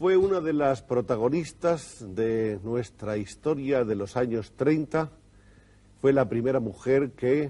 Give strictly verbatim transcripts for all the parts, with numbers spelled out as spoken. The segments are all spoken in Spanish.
fue una de las protagonistas de nuestra historia de los años treinta. Fue la primera mujer que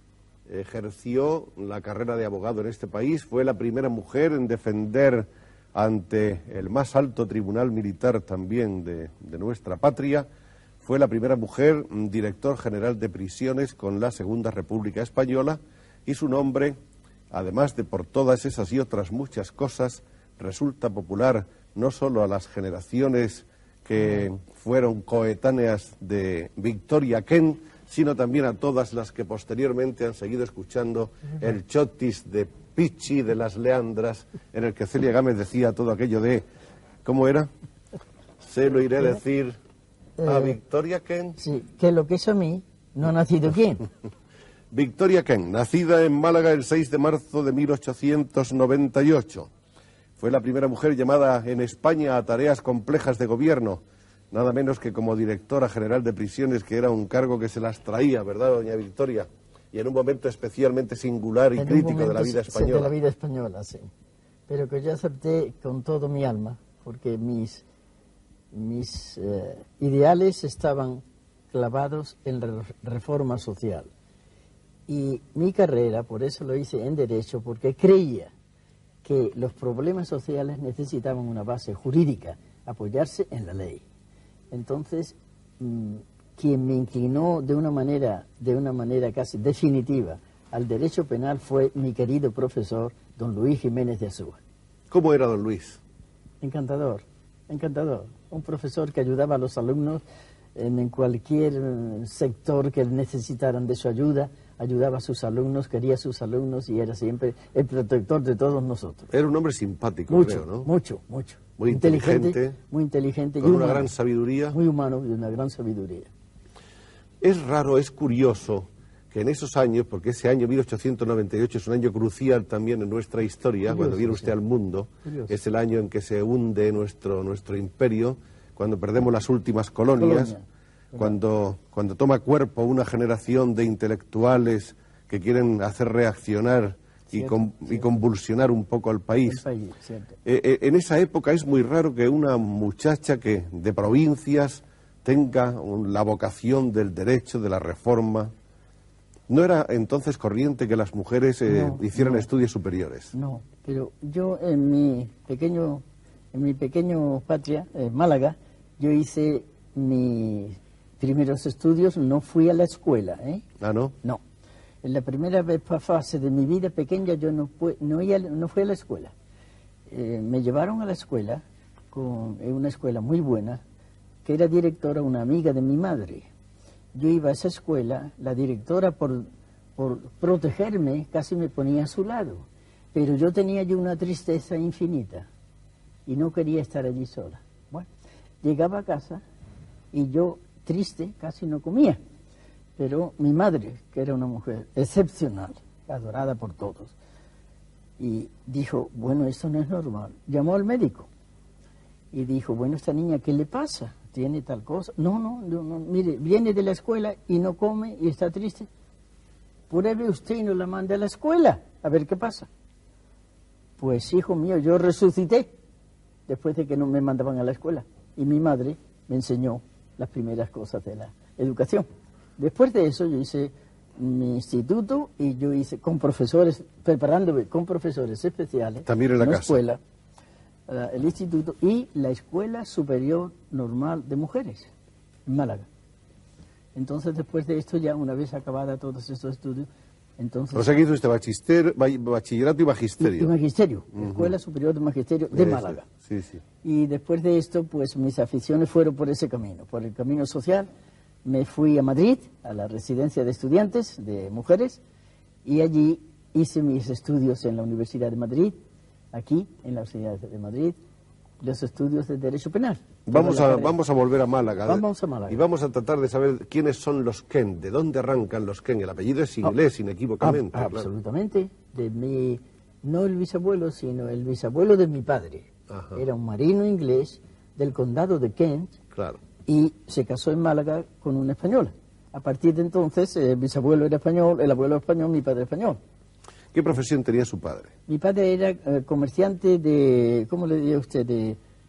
ejerció la carrera de abogado en este país. Fue la primera mujer en defender ante el más alto tribunal militar también de, de nuestra patria. Fue la primera mujer director general de prisiones con la Segunda República Española, y su nombre, además de por todas esas y otras muchas cosas, resulta popular no solo a las generaciones que fueron coetáneas de Victoria Kent, sino también a todas las que posteriormente han seguido escuchando el chotis de Pichi de las Leandras, en el que Celia Gámez decía todo aquello de, ¿cómo era? Se lo iré a decir a eh, Victoria Kent. Sí, que lo que es a mí, no ha nacido quién. Victoria Kent, nacida en Málaga el seis de marzo de mil ochocientos noventa y ocho. Fue la primera mujer llamada en España a tareas complejas de gobierno, nada menos que como directora general de prisiones, que era un cargo que se las traía, ¿verdad, doña Victoria? Y en un momento especialmente singular y en crítico de la vida española. De la vida española, sí. Pero que yo acepté con todo mi alma, porque mis, mis eh, ideales estaban clavados en la reforma social. Y mi carrera, por eso lo hice en Derecho, porque creía que los problemas sociales necesitaban una base jurídica, apoyarse en la ley. Entonces, mmm, quien me inclinó de una manera, de una manera casi definitiva al derecho penal fue mi querido profesor, don Luis Jiménez de Azúa. ¿Cómo era don Luis? Encantador, encantador. Un profesor que ayudaba a los alumnos en, en cualquier sector que necesitaran de su ayuda. Ayudaba a sus alumnos, quería a sus alumnos y era siempre el protector de todos nosotros. Era un hombre simpático, mucho, creo, ¿no? Mucho, mucho. Muy inteligente. Muy inteligente. Con y una humano, gran sabiduría. Muy humano y una gran sabiduría. Es raro, es curioso que en esos años, porque ese año mil ochocientos noventa y ocho es un año crucial también en nuestra historia, curioso, cuando viene usted sí. al mundo, curioso. Es el año en que se hunde nuestro, nuestro imperio, cuando perdemos las últimas colonias. Colonia. Cuando, cuando toma cuerpo una generación de intelectuales que quieren hacer reaccionar y, cierto, con, cierto. y convulsionar un poco al país. El país eh, eh, en esa época es muy raro que una muchacha que de provincias tenga un, la vocación del derecho, de la reforma. ¿No era entonces corriente que las mujeres eh, no, hicieran no, estudios superiores? No, pero yo en mi pequeño, en mi pequeño patria, eh, Málaga, yo hice mi... primeros estudios, no fui a la escuela, ¿eh? ¿Ah, no? No. En la primera fase de mi vida pequeña yo no, fue, no, iba, no fui a la escuela. Eh, me llevaron a la escuela, con en una escuela muy buena, que era directora una amiga de mi madre. Yo iba a esa escuela, la directora por, por protegerme casi me ponía a su lado, pero yo tenía yo una tristeza infinita y no quería estar allí sola. Bueno, llegaba a casa y yo... triste, casi no comía, pero mi madre, que era una mujer excepcional, adorada por todos, y dijo, bueno, esto no es normal. Llamó al médico y dijo, bueno, esta niña, ¿qué le pasa? ¿Tiene tal cosa? No, no, no, no, mire, viene de la escuela y no come y está triste. Pruebe usted y no la mande a la escuela, a ver qué pasa. Pues, hijo mío, yo resucité después de que no me mandaban a la escuela, y mi madre me enseñó las primeras cosas de la educación. Después de eso yo hice mi instituto y yo hice con profesores, preparándome con profesores especiales. También en la casa. Escuela, uh, el instituto y la Escuela Superior Normal de Mujeres, en Málaga. Entonces después de esto ya, una vez acabada todos estos estudios, entonces... O sea que hizo usted bachiller, bachillerato y magisterio. Y, y magisterio, uh-huh. Escuela Superior de Magisterio de Eso, Málaga. Sí, sí. Y después de esto, pues mis aficiones fueron por ese camino, por el camino social. Me fui a Madrid, a la residencia de estudiantes, de mujeres, y allí hice mis estudios en la Universidad de Madrid, aquí, en la Universidad de Madrid, los estudios de Derecho Penal. Vamos a, vamos a volver a Málaga. Vamos a Málaga. Y vamos a tratar de saber quiénes son los Kent, de dónde arrancan los Kent. El apellido es inglés, oh, inequívocamente. Ah, claro. Absolutamente. De mi, no el bisabuelo, sino el bisabuelo de mi padre. Ajá. Era un marino inglés del condado de Kent. Claro. Y se casó en Málaga con una española. A partir de entonces, el bisabuelo era español, el abuelo español, mi padre español. ¿Qué profesión tenía su padre? Mi padre era eh, comerciante de, ¿cómo le diría usted? De,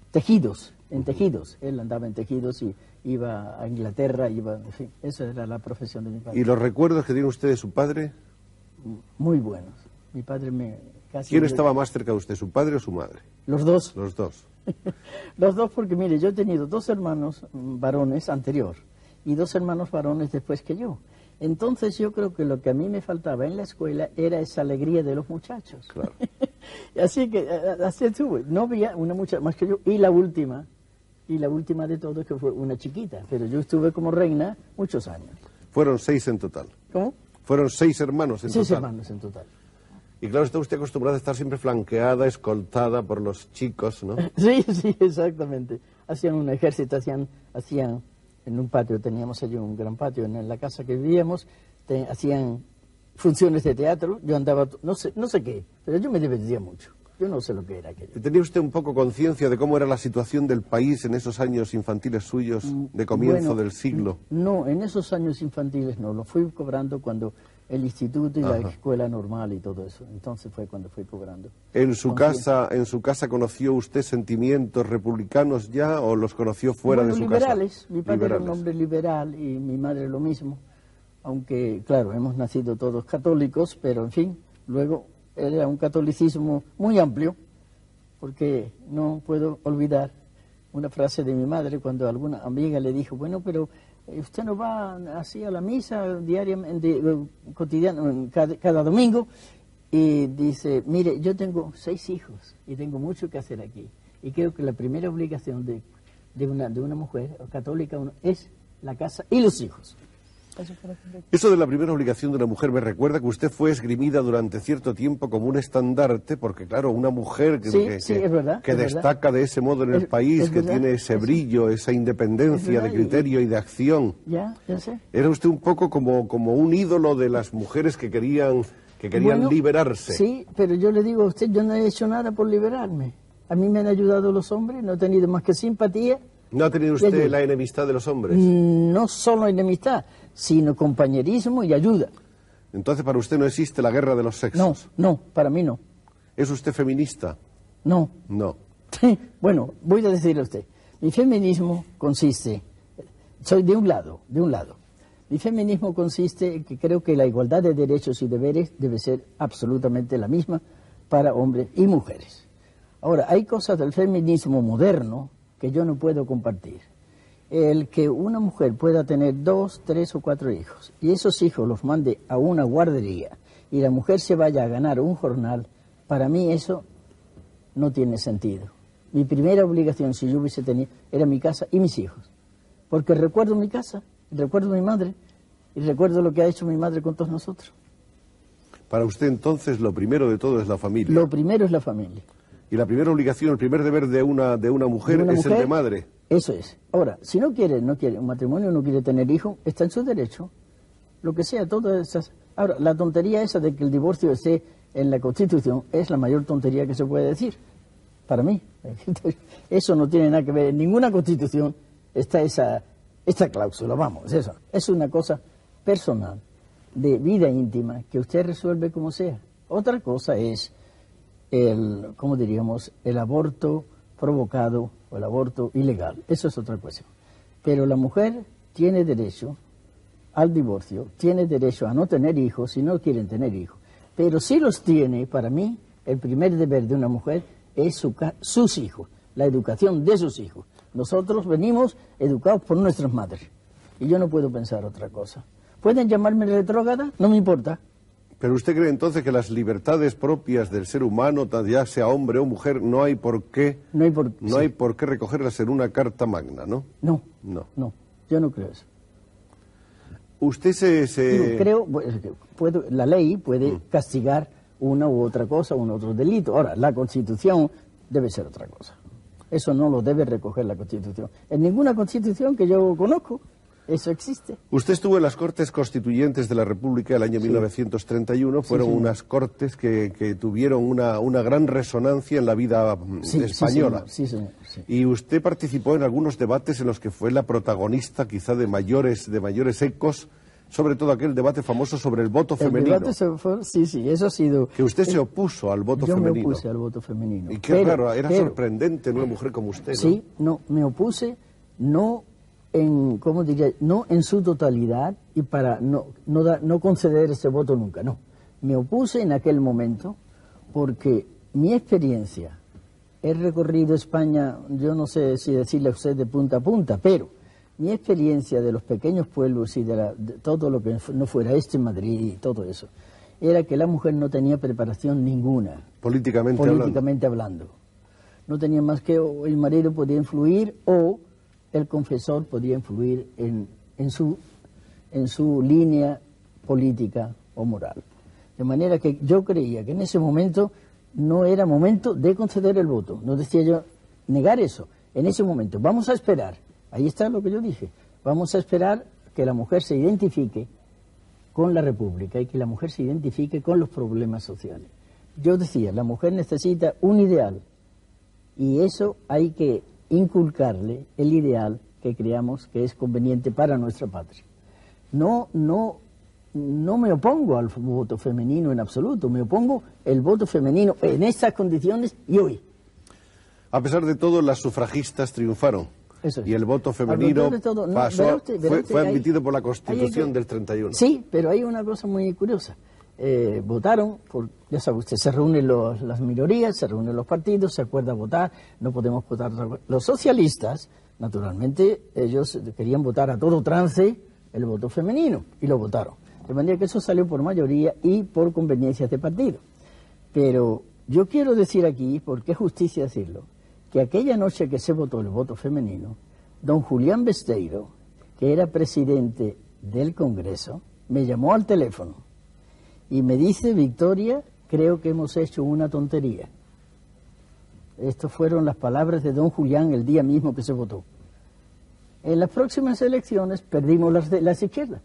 tejidos, en tejidos. Él andaba en tejidos y iba a Inglaterra, iba, en fin, esa era la profesión de mi padre. ¿Y los recuerdos que tiene usted de su padre? Muy buenos. Mi padre me casi... ¿Quién estaba más cerca de usted, su padre o su madre? Los dos. Los dos. Los dos, porque mire, yo he tenido dos hermanos varones anterior y dos hermanos varones después que yo. Entonces yo creo que lo que a mí me faltaba en la escuela era esa alegría de los muchachos. Claro. Así que así estuve. No había una muchacha más que yo. Y la última, y la última de todos que fue una chiquita. Pero yo estuve como reina muchos años. Fueron seis en total. ¿Cómo? Fueron seis hermanos en seis total. Seis hermanos en total. Y claro, está usted acostumbrada a estar siempre flanqueada, escoltada por los chicos, ¿no? Sí, sí, exactamente. Hacían un ejército, hacían, hacían en un patio, teníamos allí un gran patio en la casa que vivíamos, te, hacían funciones de teatro, yo andaba, no sé, no sé qué, pero yo me divertía mucho. Yo no sé lo que era aquello. ¿Tenía usted un poco conciencia de cómo era la situación del país en esos años infantiles suyos de comienzo bueno, del siglo? No, en esos años infantiles no, lo fui cobrando cuando el instituto y Ajá. la escuela normal y todo eso. Entonces fue cuando fui cobrando. ¿En su casa en su casa conoció usted sentimientos republicanos ya o los conoció fuera bueno, de su liberales. casa? Mi padre liberales. Era un hombre liberal y mi madre lo mismo. Aunque, claro, hemos nacido todos católicos, pero en fin, luego era un catolicismo muy amplio, porque no puedo olvidar una frase de mi madre cuando alguna amiga le dijo, bueno, pero usted no va así a la misa diariamente, cotidiano, cada, cada domingo, y dice, mire, yo tengo seis hijos y tengo mucho que hacer aquí, y creo que la primera obligación de, de, una, de una mujer católica es la casa y los hijos. Eso de la primera obligación de una mujer me recuerda que usted fue esgrimida durante cierto tiempo como un estandarte, porque claro, una mujer que, sí, que, sí, que, es verdad, que es destaca verdad. de ese modo en el es, país, es que verdad, tiene ese brillo, esa independencia de criterio y, y de acción. Ya, ya sé. Era usted un poco como, como un ídolo de las mujeres que querían, que querían bueno, liberarse. Sí, pero yo le digo a usted, yo no he hecho nada por liberarme. A mí me han ayudado los hombres, no he tenido más que simpatía. ¿No ha tenido usted la enemistad de los hombres? No solo enemistad, sino compañerismo y ayuda. Entonces, para usted no existe la guerra de los sexos. No, no, para mí no. ¿Es usted feminista? No. No. Bueno, voy a decirle a usted. Mi feminismo consiste, soy de un lado, de un lado. Mi feminismo consiste en que creo que la igualdad de derechos y deberes debe ser absolutamente la misma para hombres y mujeres. Ahora, hay cosas del feminismo moderno que yo no puedo compartir. El que una mujer pueda tener dos, tres o cuatro hijos y esos hijos los mande a una guardería y la mujer se vaya a ganar un jornal, para mí eso no tiene sentido. Mi primera obligación, si yo hubiese tenido, era mi casa y mis hijos. Porque recuerdo mi casa, recuerdo mi madre y recuerdo lo que ha hecho mi madre con todos nosotros. Para usted entonces lo primero de todo es la familia. Lo primero es la familia. Y la primera obligación, el primer deber de una, de una mujer de una es mujer, el de madre. Eso es. Ahora, si no quiere, no quiere un matrimonio, no quiere tener hijos, está en su derecho. Lo que sea, todas esas... Ahora, la tontería esa de que el divorcio esté en la Constitución es la mayor tontería que se puede decir. Para mí. Eso no tiene nada que ver. En ninguna Constitución está esa, esta cláusula, vamos, eso. Es una cosa personal, de vida íntima, que usted resuelve como sea. Otra cosa es el, ¿cómo diríamos?, el aborto provocado o el aborto ilegal. Eso es otra cuestión. Pero la mujer tiene derecho al divorcio, tiene derecho a no tener hijos si no quieren tener hijos. Pero si los tiene, para mí, el primer deber de una mujer es su, sus hijos, la educación de sus hijos. Nosotros venimos educados por nuestras madres. Y yo no puedo pensar otra cosa. ¿Pueden llamarme retrógrada? No me importa. Pero usted cree entonces que las libertades propias del ser humano, ya sea hombre o mujer, no hay por qué, no hay por, no sí. hay por qué recogerlas en una carta magna, ¿no? No, no, no, yo no creo eso. Usted se... se... Yo creo, puedo, la ley puede mm. castigar una u otra cosa, un otro delito. Ahora, la Constitución debe ser otra cosa. Eso no lo debe recoger la Constitución. En ninguna Constitución que yo conozco eso existe. Usted estuvo en las Cortes Constituyentes de la República el año sí. mil novecientos treinta y uno. Fueron sí, unas cortes que, que tuvieron una, una gran resonancia en la vida sí, española. Sí, señor. Sí, señor. Y usted participó en algunos debates en los que fue la protagonista, quizá de mayores, de mayores ecos, sobre todo aquel debate famoso sobre el voto el femenino. Debate sobre, sí, sí, eso ha sido... Que usted el, se opuso al voto yo femenino. Yo me opuse al voto femenino. Y qué pero, raro, era pero, sorprendente en una mujer como usted, ¿no? Sí, no, me opuse no en, ¿cómo diría? No en su totalidad y para no, no, da, no conceder ese voto nunca, no. Me opuse en aquel momento porque mi experiencia, he recorrido España, yo no sé si decirle a usted de punta a punta, pero mi experiencia de los pequeños pueblos y de, la, de todo lo que no fuera este Madrid y todo eso, era que la mujer no tenía preparación ninguna. Políticamente, políticamente hablando. hablando. No tenía más que o el marido podía influir o el confesor podía influir en, en, su, en su línea política o moral. De manera que yo creía que en ese momento no era momento de conceder el voto. No decía yo negar eso. En ese momento, vamos a esperar. Ahí está lo que yo dije. Vamos a esperar que la mujer se identifique con la República y que la mujer se identifique con los problemas sociales. Yo decía, la mujer necesita un ideal y eso hay que inculcarle el ideal que creamos que es conveniente para nuestra patria. No, no, no me opongo al voto femenino en absoluto, me opongo al voto femenino en estas condiciones y hoy. A pesar de todo, las sufragistas triunfaron. Eso es. Y el voto femenino todo, no, pasó, verá usted, verá fue, usted, fue admitido hay, por la Constitución hay, del treinta y uno. Sí, pero hay una cosa muy curiosa. Eh, votaron, por, ya sabe usted, se reúnen los, las minorías, se reúnen los partidos, se acuerda votar, no podemos votar. Los socialistas, naturalmente, ellos querían votar a todo trance el voto femenino y lo votaron. De manera que eso salió por mayoría y por conveniencias de partido. Pero yo quiero decir aquí, porque es justicia decirlo, que aquella noche que se votó el voto femenino, don Julián Besteiro, que era presidente del Congreso, me llamó al teléfono y me dice, Victoria, creo que hemos hecho una tontería. Estas fueron las palabras de don Julián el día mismo que se votó. En las próximas elecciones perdimos las, de, las izquierdas.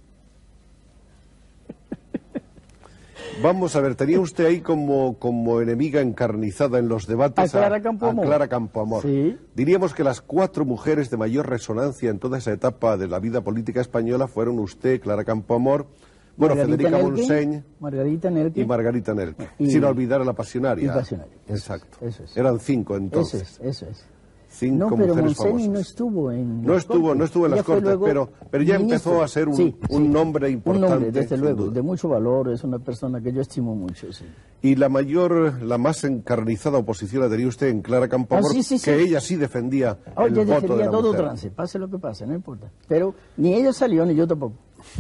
Vamos a ver, tenía usted ahí como, como enemiga encarnizada en los debates a Clara Campoamor. A Clara Campoamor. Sí. Diríamos que las cuatro mujeres de mayor resonancia en toda esa etapa de la vida política española fueron usted, Clara Campoamor, bueno, Margarita Federica Nelke, Montseny Margarita Nelke, y Margarita Nelke, y, sin olvidar a la Pasionaria. Y Pasionaria. Exacto. Eso es. Eran cinco entonces. Eso es, eso es. Cinco no, pero mujeres Montseny famosas. no estuvo en no estuvo, cortes. no estuvo en las Ella cortes, pero, pero ya ministro. empezó a ser un, sí, un sí. nombre importante. Un nombre, desde luego, de mucho valor, es una persona que yo estimo mucho, sí. Y la mayor, la más encarnizada oposición la tenía usted en Clara Campoamor, ah, sí, sí, sí. que ella sí defendía oh, el ella voto defendía de la todo mujer. trance, pase lo que pase, no importa. Pero ni ella salió, ni yo tampoco.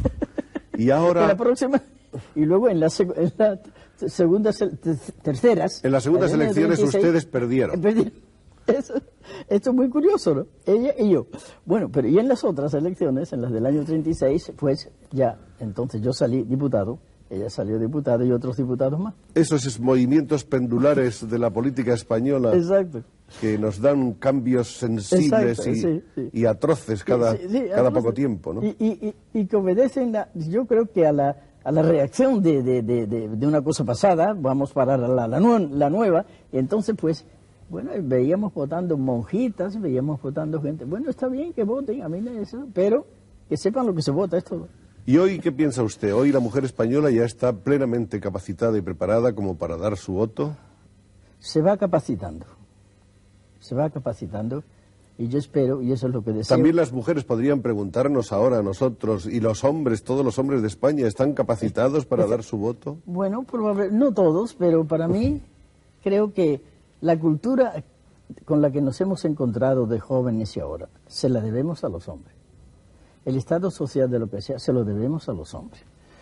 Y ahora... En la próxima... Y luego en la, seg en la segunda, terceras... En las segundas en elecciones veintiséis, ustedes perdieron. Perdieron. Eso, esto es muy curioso, ¿no? Ella y yo. Bueno, pero y en las otras elecciones, en las del año treinta y seis, pues ya, entonces yo salí diputado, ella salió diputada y otros diputados más. Esos movimientos pendulares de la política española. Exacto. Que nos dan cambios sensibles Exacto, y, sí, sí. y atroces cada, sí, sí, cada atroces. poco tiempo, ¿no? Y, y, y, y que obedecen, la, yo creo que a la, a la reacción de, de, de, de, de una cosa pasada, vamos para la, la, nu la nueva, y entonces pues... Bueno, veíamos votando monjitas, veíamos votando gente. Bueno, está bien que voten, a mí me eso, pero que sepan lo que se vota, es todo. ¿Y hoy qué piensa usted? ¿Hoy la mujer española ya está plenamente capacitada y preparada como para dar su voto? Se va capacitando, se va capacitando, y yo espero, y eso es lo que deseo. También las mujeres podrían preguntarnos ahora a nosotros, ¿y los hombres, todos los hombres de España, están capacitados para dar su voto? Bueno, probablemente, no todos, pero para mí creo que la cultura con la que nos hemos encontrado de jóvenes y ahora, se la debemos a los hombres. El estado social de lo que sea, se lo debemos a los hombres.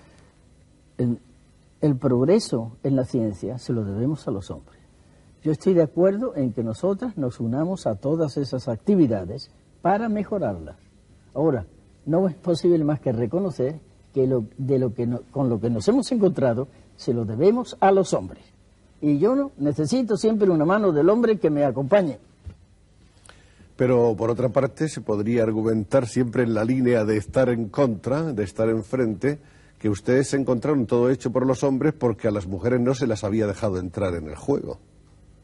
El, el progreso en la ciencia, se lo debemos a los hombres. Yo estoy de acuerdo en que nosotras nos unamos a todas esas actividades para mejorarlas. Ahora, no es posible más que reconocer que lo, de lo que no, con lo que nos hemos encontrado, se lo debemos a los hombres. Y yo no necesito siempre una mano del hombre que me acompañe. Pero, por otra parte, se podría argumentar siempre en la línea de estar en contra, de estar enfrente, que ustedes se encontraron todo hecho por los hombres porque a las mujeres no se las había dejado entrar en el juego.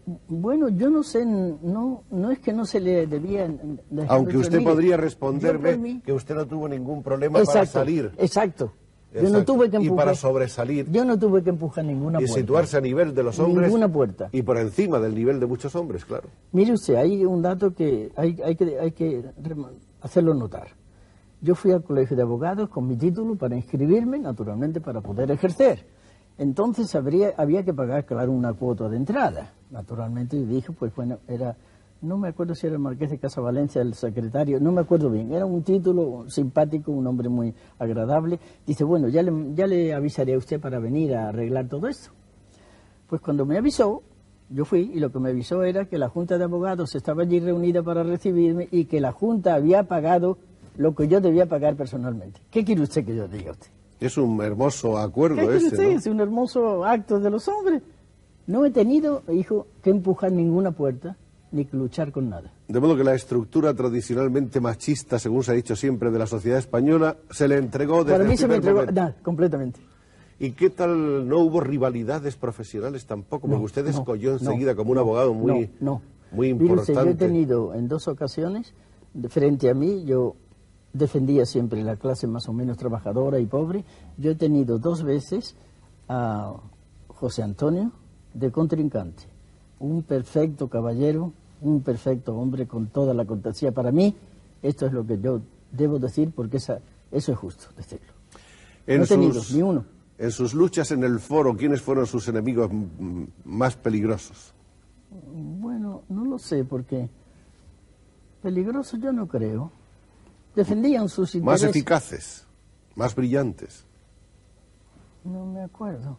Bueno, yo no sé, no no es que no se le debía... Aunque usted mire, podría responderme mí, que usted no tuvo ningún problema exacto, para salir. Exacto. Yo Exacto. no tuve que empujar. Y para sobresalir. Yo no tuve que empujar ninguna y puerta. Y situarse a nivel de los hombres. Ninguna puerta. Y por encima del nivel de muchos hombres, claro. Mire usted, hay un dato que hay, hay que hay que hacerlo notar. Yo fui al colegio de abogados con mi título para inscribirme, naturalmente, para poder ejercer. Entonces habría, había que pagar, claro, una cuota de entrada. Naturalmente, y dije, pues bueno, era, no me acuerdo si era el Marqués de Casavalencia, el secretario, no me acuerdo bien, era un título simpático, un hombre muy agradable. Dice, bueno, ya le, ya le avisaré a usted para venir a arreglar todo esto. Pues cuando me avisó, yo fui, y lo que me avisó era que la Junta de Abogados estaba allí reunida para recibirme y que la Junta había pagado lo que yo debía pagar personalmente. ¿Qué quiere usted que yo diga a usted? Es un hermoso acuerdo ¿Qué este, usted? ¿no? Es un hermoso acto de los hombres. No he tenido, hijo, que empujar ninguna puerta, ni que luchar con nada. De modo que la estructura tradicionalmente machista, según se ha dicho siempre, de la sociedad española, se le entregó desde Para mí el se me primer entregó, momento. nada, completamente. ¿Y qué tal no hubo rivalidades profesionales tampoco? Porque No, usted no, descolló no, enseguida como un no, abogado muy, no, no. muy Mire usted, importante. yo he tenido en dos ocasiones, de frente a mí, yo defendía siempre la clase más o menos trabajadora y pobre. Yo he tenido dos veces a José Antonio de contrincante, un perfecto caballero, un perfecto hombre con toda la cortesía. Para mí, esto es lo que yo debo decir, porque esa, eso es justo decirlo. En no he tenido sus, ni uno. En sus luchas en el foro, ¿quiénes fueron sus enemigos más peligrosos? Bueno, no lo sé, porque peligroso yo no creo. Defendían sus intereses. Más eficaces, más brillantes. No me acuerdo.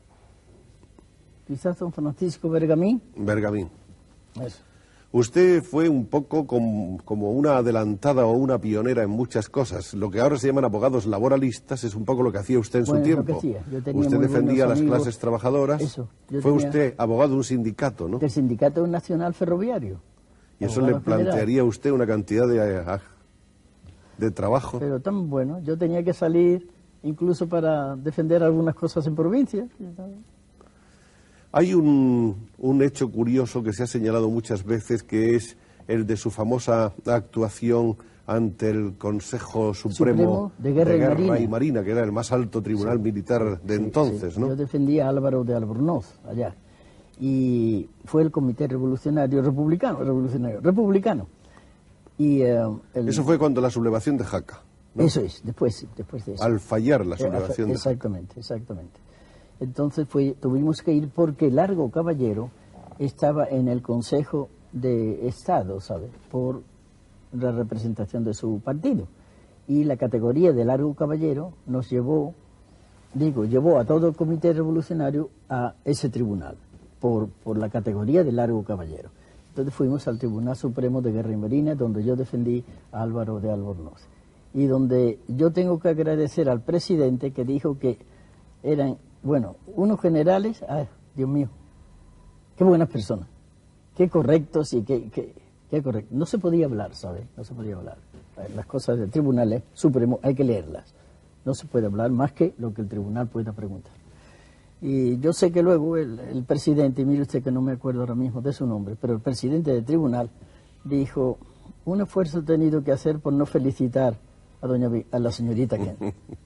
Quizás don Francisco Bergamín. Bergamín. Eso. Usted fue un poco com, como una adelantada o una pionera en muchas cosas. Lo que ahora se llaman abogados laboralistas es un poco lo que hacía usted en Bueno, su tiempo. lo que hacía. Yo tenía Usted muy defendía a buenos las amigos. clases trabajadoras. Eso. Yo Fue tenía- usted abogado de un sindicato, ¿no? Del Sindicato Nacional Ferroviario. Y eso le Abogado general. plantearía a usted una cantidad de, de trabajo. Pero tan bueno. Yo tenía que salir incluso para defender algunas cosas en provincia. Hay un, un hecho curioso que se ha señalado muchas veces, que es el de su famosa actuación ante el Consejo Supremo, Supremo de Guerra y Marina. y Marina, que era el más alto tribunal militar de Sí, entonces, sí. ¿no? Yo defendía a Álvaro de Albornoz allá. Y fue el Comité Revolucionario Republicano, revolucionario, republicano. Y, eh, el- Eso fue cuando la sublevación de Jaca, ¿no? Eso es, después, después de eso. Al fallar la Eh, sublevación de Jaca. Exactamente, exactamente. Entonces fue, tuvimos que ir porque Largo Caballero estaba en el Consejo de Estado, ¿sabe? Por la representación de su partido. Y la categoría de Largo Caballero nos llevó, digo, llevó a todo el Comité Revolucionario a ese tribunal, por, por la categoría de Largo Caballero. Entonces fuimos al Tribunal Supremo de Guerra y Marina, donde yo defendí a Álvaro de Albornoz. Y donde yo tengo que agradecer al presidente, que dijo que eran, bueno, unos generales, ay, Dios mío, qué buenas personas, qué correctos y qué, qué, qué correctos. No se podía hablar, ¿sabes? No se podía hablar. Las cosas del Tribunal Supremo hay que leerlas. No se puede hablar más que lo que el tribunal pueda preguntar. Y yo sé que luego el, el presidente, y mire usted que no me acuerdo ahora mismo de su nombre, pero el presidente del tribunal dijo, un esfuerzo he tenido que hacer por no felicitar a doña Vi- a la señorita Kent.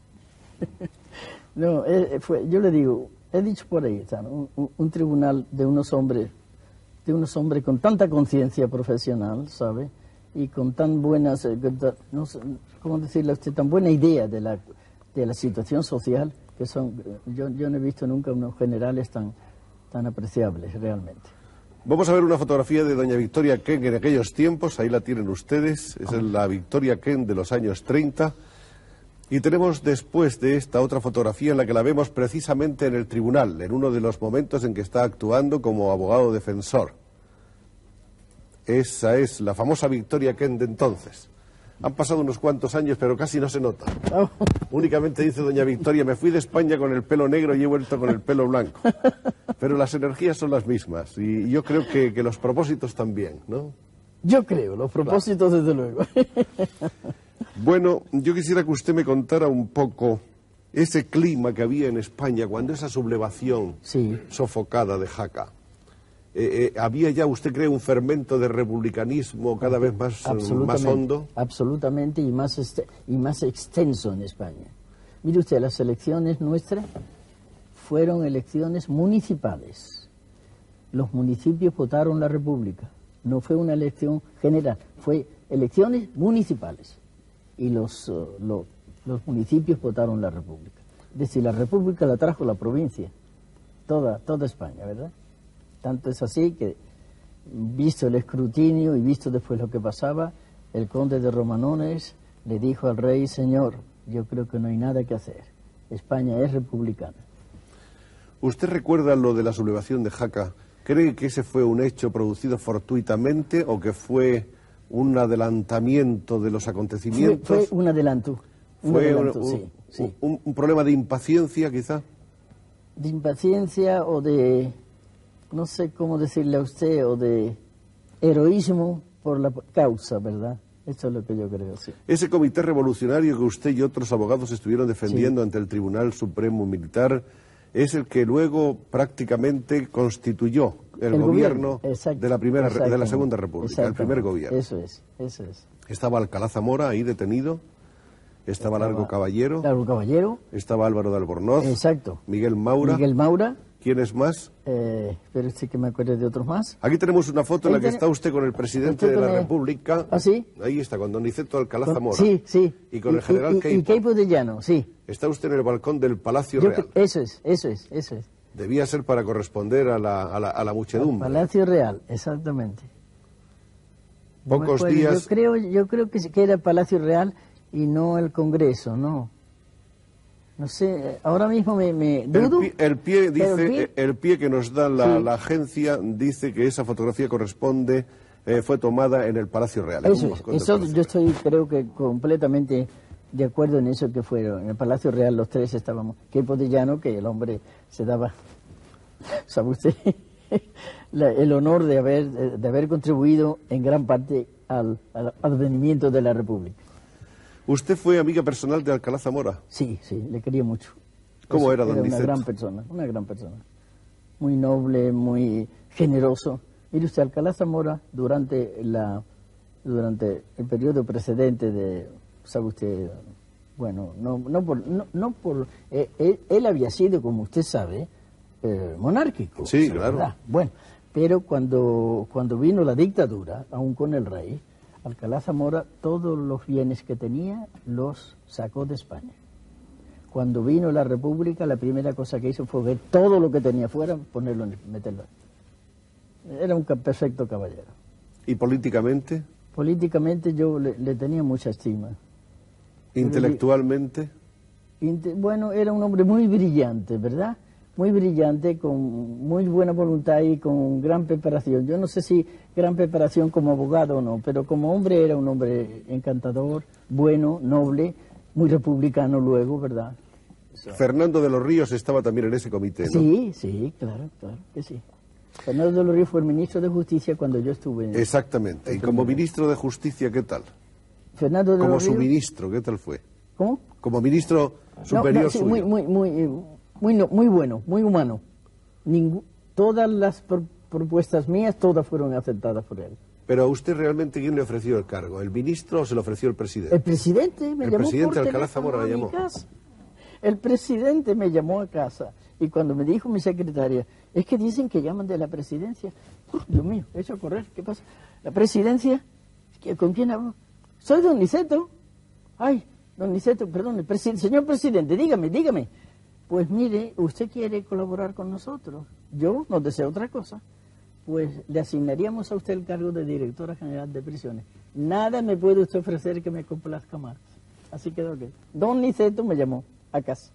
No, eh, fue, yo le digo, he dicho por ahí, está, ¿no? un, un- un tribunal de unos hombres, de unos hombres con tanta conciencia profesional, ¿sabe? Y con tan buenas, eh, con ta- no sé, ¿cómo decirle a usted? Tan buena idea de la, de la situación social, que son, yo, yo no he visto nunca unos generales tan, tan apreciables, realmente. Vamos a ver una fotografía de doña Victoria Kent en aquellos tiempos, ahí la tienen ustedes, es la Victoria Kent de los años treinta. Y tenemos después de esta otra fotografía en la que la vemos precisamente en el tribunal, en uno de los momentos en que está actuando como abogado defensor. Esa es la famosa Victoria Kent de entonces. Han pasado unos cuantos años, pero casi no se nota. Oh. Únicamente dice doña Victoria, me fui de España con el pelo negro y he vuelto con el pelo blanco. Pero las energías son las mismas y yo creo que, que los propósitos también, ¿no? Yo creo, los propósitos desde luego. Bueno, yo quisiera que usted me contara un poco ese clima que había en España cuando esa sublevación Sí. sofocada de Jaca. eh, ¿había ya, usted cree, un fermento de republicanismo cada vez más, más hondo? Absolutamente, y más, este, y más extenso en España. Mire usted, las elecciones nuestras fueron elecciones municipales. Los municipios votaron la República. No fue una elección general, fue elecciones municipales. Y los, uh, lo, los municipios votaron la República. Es decir, la República la trajo la provincia, toda, toda España, ¿verdad? Tanto es así que, visto el escrutinio y visto después lo que pasaba, el conde de Romanones le dijo al rey: señor, yo creo que no hay nada que hacer. España es republicana. ¿Usted recuerda lo de la sublevación de Jaca? ¿Cree que ese fue un hecho producido fortuitamente o que fue un adelantamiento de los acontecimientos? Fue, fue un adelanto. Un ¿Fue adelanto, un, sí, sí. Un, un problema de impaciencia, quizá? De impaciencia o de, no sé cómo decirle a usted, o de heroísmo por la causa, ¿verdad? Eso es lo que yo creo, sí. Ese comité revolucionario que usted y otros abogados estuvieron defendiendo sí. ante el Tribunal Supremo Militar es el que luego prácticamente constituyó el, el gobierno, gobierno de la primera de la Segunda República, el primer gobierno. Eso es, eso es. Estaba Alcalá Zamora ahí detenido, estaba, estaba Largo Caballero, Largo Caballero, estaba Álvaro de Albornoz, exacto. Miguel Maura. Miguel Maura. ¿Quiénes más? Eh, pero sí que me acuerdo de otros más. Aquí tenemos una foto en la que está usted con el presidente de la tiene... República. ¿Ah, sí? Ahí está, con don Niceto Alcalá con... Zamora. Sí, sí. Y con y, el general y, Queipo. Y Queipo de Llano, sí. Está usted en el balcón del Palacio Yo Real. Que... Eso es, eso es, eso es. Debía ser para corresponder a la, a la, a la muchedumbre. El Palacio Real, exactamente. Pocos no días... Yo creo, yo creo que, que era el Palacio Real y no el Congreso, no. No sé, ahora mismo me, me dudo. El pie, el pie dice, el pie, el pie que nos da la, sí. la agencia dice que esa fotografía corresponde, eh, fue tomada en el Palacio Real. Eso, es, eso Palacio yo estoy, creo que completamente de acuerdo en eso que fueron. En el Palacio Real los tres estábamos. Queipo de Llano, que el hombre se daba, ¿sabe usted? la, el honor de haber, de haber contribuido en gran parte al, al advenimiento de la República. ¿Usted fue amiga personal de Alcalá Zamora? Sí, sí, le quería mucho. ¿Cómo Eso, era, don Era Niceto? Una gran persona, una gran persona. Muy noble, muy generoso. Mire usted, Alcalá Zamora, durante, la, durante el periodo precedente de, sabe usted, bueno, no, no por... No, no por eh, él, él había sido, como usted sabe, eh, monárquico. Sí, claro. ¿verdad? Bueno, pero cuando, cuando vino la dictadura, aún con el rey, Alcalá Zamora, todos los bienes que tenía los sacó de España. Cuando vino la República, la primera cosa que hizo fue ver todo lo que tenía fuera, ponerlo, en, meterlo. Era un perfecto caballero. ¿Y políticamente? Políticamente yo le, le tenía mucha estima. ¿Intelectualmente? Inte, bueno, era un hombre muy brillante, ¿verdad? Muy brillante, con muy buena voluntad y con gran preparación. Yo no sé si gran preparación como abogado o no, pero como hombre era un hombre encantador, bueno, noble, muy republicano luego, ¿verdad? Eso. Fernando de los Ríos estaba también en ese comité, ¿no? Sí, sí, claro, claro que sí. Fernando de los Ríos fue el ministro de Justicia cuando yo estuve en... Exactamente. Y como ministro de Justicia, ¿qué tal? Fernando de como los Ríos... su ministro, ¿qué tal fue? ¿Cómo? Como ministro superior no, no, sí, suyo. Muy, muy, muy... Muy, no, muy bueno, muy humano. Ningú, todas las pro, propuestas mías, todas fueron aceptadas por él. Pero a usted realmente, ¿quién le ofreció el cargo? ¿El ministro o se lo ofreció el presidente? El presidente me el llamó presidente por Alcalá Zamora le llamó. Casa. El presidente me llamó a casa y cuando me dijo mi secretaria, es que dicen que llaman de la presidencia. Uh, Dios mío, he hecho a correr, ¿qué pasa? ¿La presidencia? ¿Con quién hablo? Soy don Niceto. Ay, don Niceto, perdón, el presi señor presidente, dígame, dígame. Pues mire, usted quiere colaborar con nosotros. Yo no deseo otra cosa. Pues le asignaríamos a usted el cargo de directora general de prisiones. Nada me puede usted ofrecer que me complazca más. Así quedó que don Niceto me llamó a casa.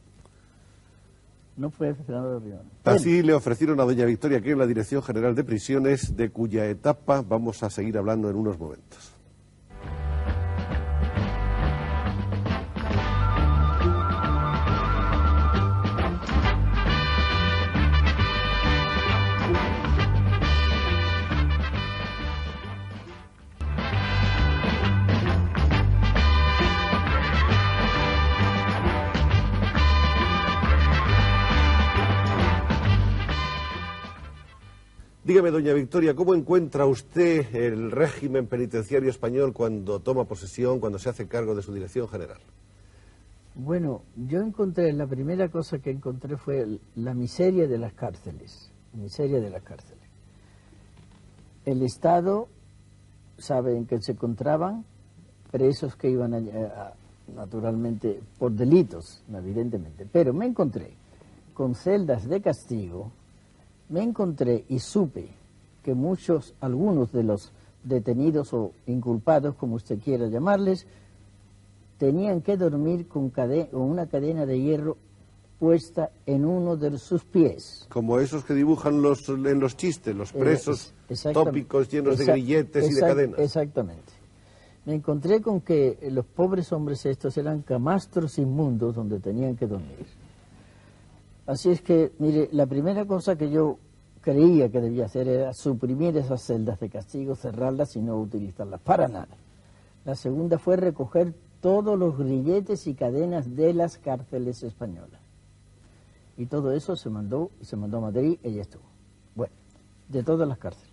No fue Fernando de Río. Así le ofrecieron a doña Victoria que es la Dirección General de Prisiones, de cuya etapa vamos a seguir hablando en unos momentos. Dígame, doña Victoria, ¿cómo encuentra usted el régimen penitenciario español cuando toma posesión, cuando se hace cargo de su dirección general? Bueno, yo encontré, la primera cosa que encontré fue la miseria de las cárceles, miseria de las cárceles. El Estado sabe en que se encontraban presos que iban a, a, naturalmente por delitos, evidentemente, pero me encontré con celdas de castigo, me encontré y supe que muchos, algunos de los detenidos o inculpados, como usted quiera llamarles, tenían que dormir con, cade con una cadena de hierro puesta en uno de sus pies. Como esos que dibujan los, en los chistes, los presos eh, tópicos llenos de grilletes y de cadenas. Exactamente. Me encontré con que los pobres hombres estos eran camastros inmundos donde tenían que dormir. Así es que, mire, la primera cosa que yo creía que debía hacer era suprimir esas celdas de castigo, cerrarlas y no utilizarlas para nada. La segunda fue recoger todos los grilletes y cadenas de las cárceles españolas. Y todo eso se mandó, se mandó a Madrid y ya estuvo. Bueno, de todas las cárceles.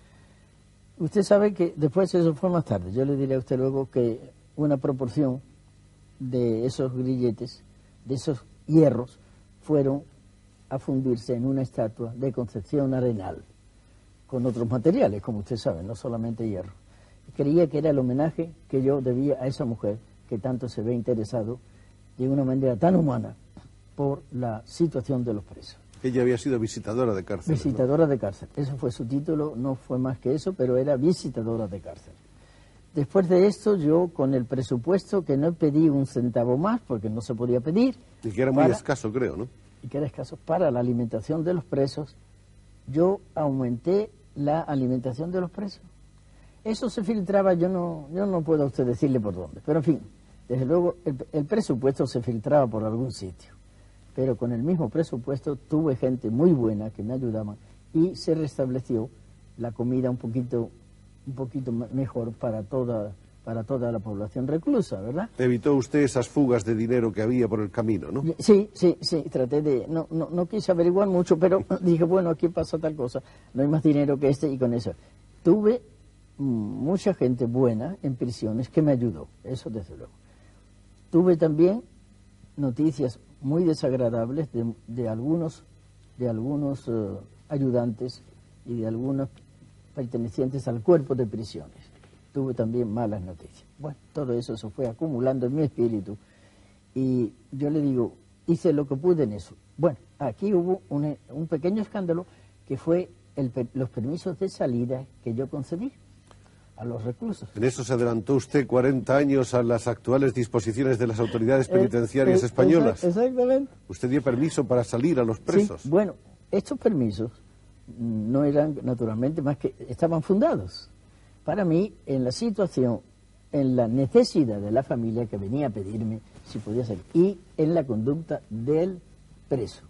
Usted sabe que después eso fue más tarde. Yo le diré a usted luego que una proporción de esos grilletes, de esos hierros, fueron a fundirse en una estatua de Concepción Arenal, con otros materiales, como usted sabe, no solamente hierro. Creía que era el homenaje que yo debía a esa mujer que tanto se ve interesado de una manera tan humana por la situación de los presos. Ella había sido visitadora de cárcel. Visitadora ¿no? de cárcel. Eso fue su título, no fue más que eso, pero era visitadora de cárcel. Después de esto, yo con el presupuesto, que no pedí un centavo más, porque no se podía pedir. Y que era muy para, escaso, creo, ¿no? Y que era escaso para la alimentación de los presos, yo aumenté la alimentación de los presos. Eso se filtraba, yo no, yo no puedo a usted decirle por dónde, pero en fin, desde luego el, el presupuesto se filtraba por algún sitio. Pero con el mismo presupuesto tuve gente muy buena que me ayudaba y se restableció la comida un poquito, un poquito mejor para toda, para toda la población reclusa, ¿verdad? Evitó usted esas fugas de dinero que había por el camino, ¿no? Sí, sí, sí, traté de, no, no, no quise averiguar mucho, pero dije, bueno, aquí pasa tal cosa, no hay más dinero que este y con eso. Tuve mucha gente buena en prisiones que me ayudó, eso desde luego. Tuve también noticias muy desagradables de, de algunos, de algunos uh, ayudantes y de algunos pertenecientes al cuerpo de prisiones. Tuve también malas noticias. Bueno, todo eso se fue acumulando en mi espíritu y yo le digo, hice lo que pude en eso. Bueno, aquí hubo un, un pequeño escándalo que fue el, los permisos de salida que yo concedí a los reclusos. En eso se adelantó usted cuarenta años a las actuales disposiciones de las autoridades penitenciarias eh, eh, españolas. Exactamente. Usted dio permiso para salir a los presos. Sí, bueno, estos permisos no eran naturalmente más que estaban fundados. Para mí, en la situación, en la necesidad de la familia que venía a pedirme si podía salir y en la conducta del preso.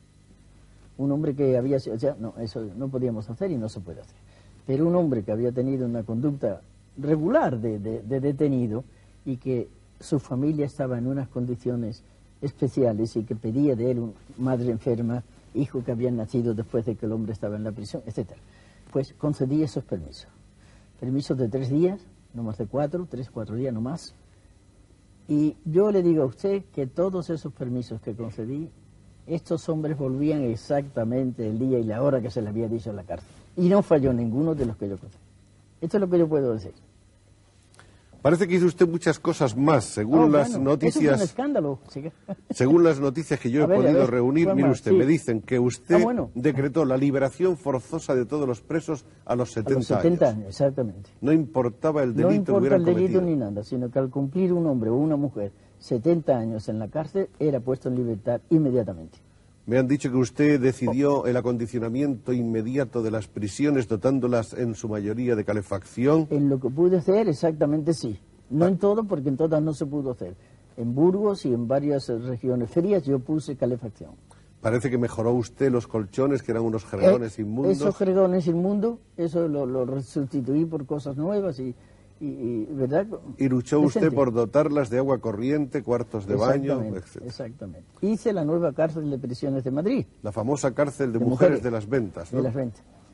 Un hombre que había sido, o sea, no, eso no podíamos hacer y no se puede hacer. Pero un hombre que había tenido una conducta regular de, de, de detenido y que su familia estaba en unas condiciones especiales y que pedía de él una madre enferma, hijo que había nacido después de que el hombre estaba en la prisión, etcétera. Pues concedí esos permisos. Permisos de tres días, no más de cuatro, tres, cuatro días, no más. Y yo le digo a usted que todos esos permisos que concedí, estos hombres volvían exactamente el día y la hora que se les había dicho en la cárcel. Y no falló ninguno de los que yo concedí. Esto es lo que yo puedo decir. Parece que hizo usted muchas cosas más, según oh, las bueno, noticias. Eso es un escándalo. Según las noticias que yo he ver, podido ver, reunir, mire usted, sí. me dicen que usted ah, bueno. decretó la liberación forzosa de todos los presos a los setenta, a los setenta años. años. Exactamente. No importaba el delito no importa que hubieran el delito cometido. ni nada, sino que al cumplir un hombre o una mujer setenta años en la cárcel, era puesto en libertad inmediatamente. Me han dicho que usted decidió el acondicionamiento inmediato de las prisiones, dotándolas en su mayoría de calefacción. En lo que pude hacer, exactamente sí. No ah. en todo, porque en todas no se pudo hacer. En Burgos y en varias regiones frías yo puse calefacción. Parece que mejoró usted los colchones, que eran unos jergones eh, inmundos. Esos jergones inmundos, eso lo, lo sustituí por cosas nuevas y... Y, y, ¿verdad? y luchó Decente. usted por dotarlas de agua corriente, cuartos de baño, etcétera. Exactamente. Hice la nueva cárcel de prisiones de Madrid. La famosa cárcel de, de mujeres, mujeres de las Ventas, ¿no? De las Ventas.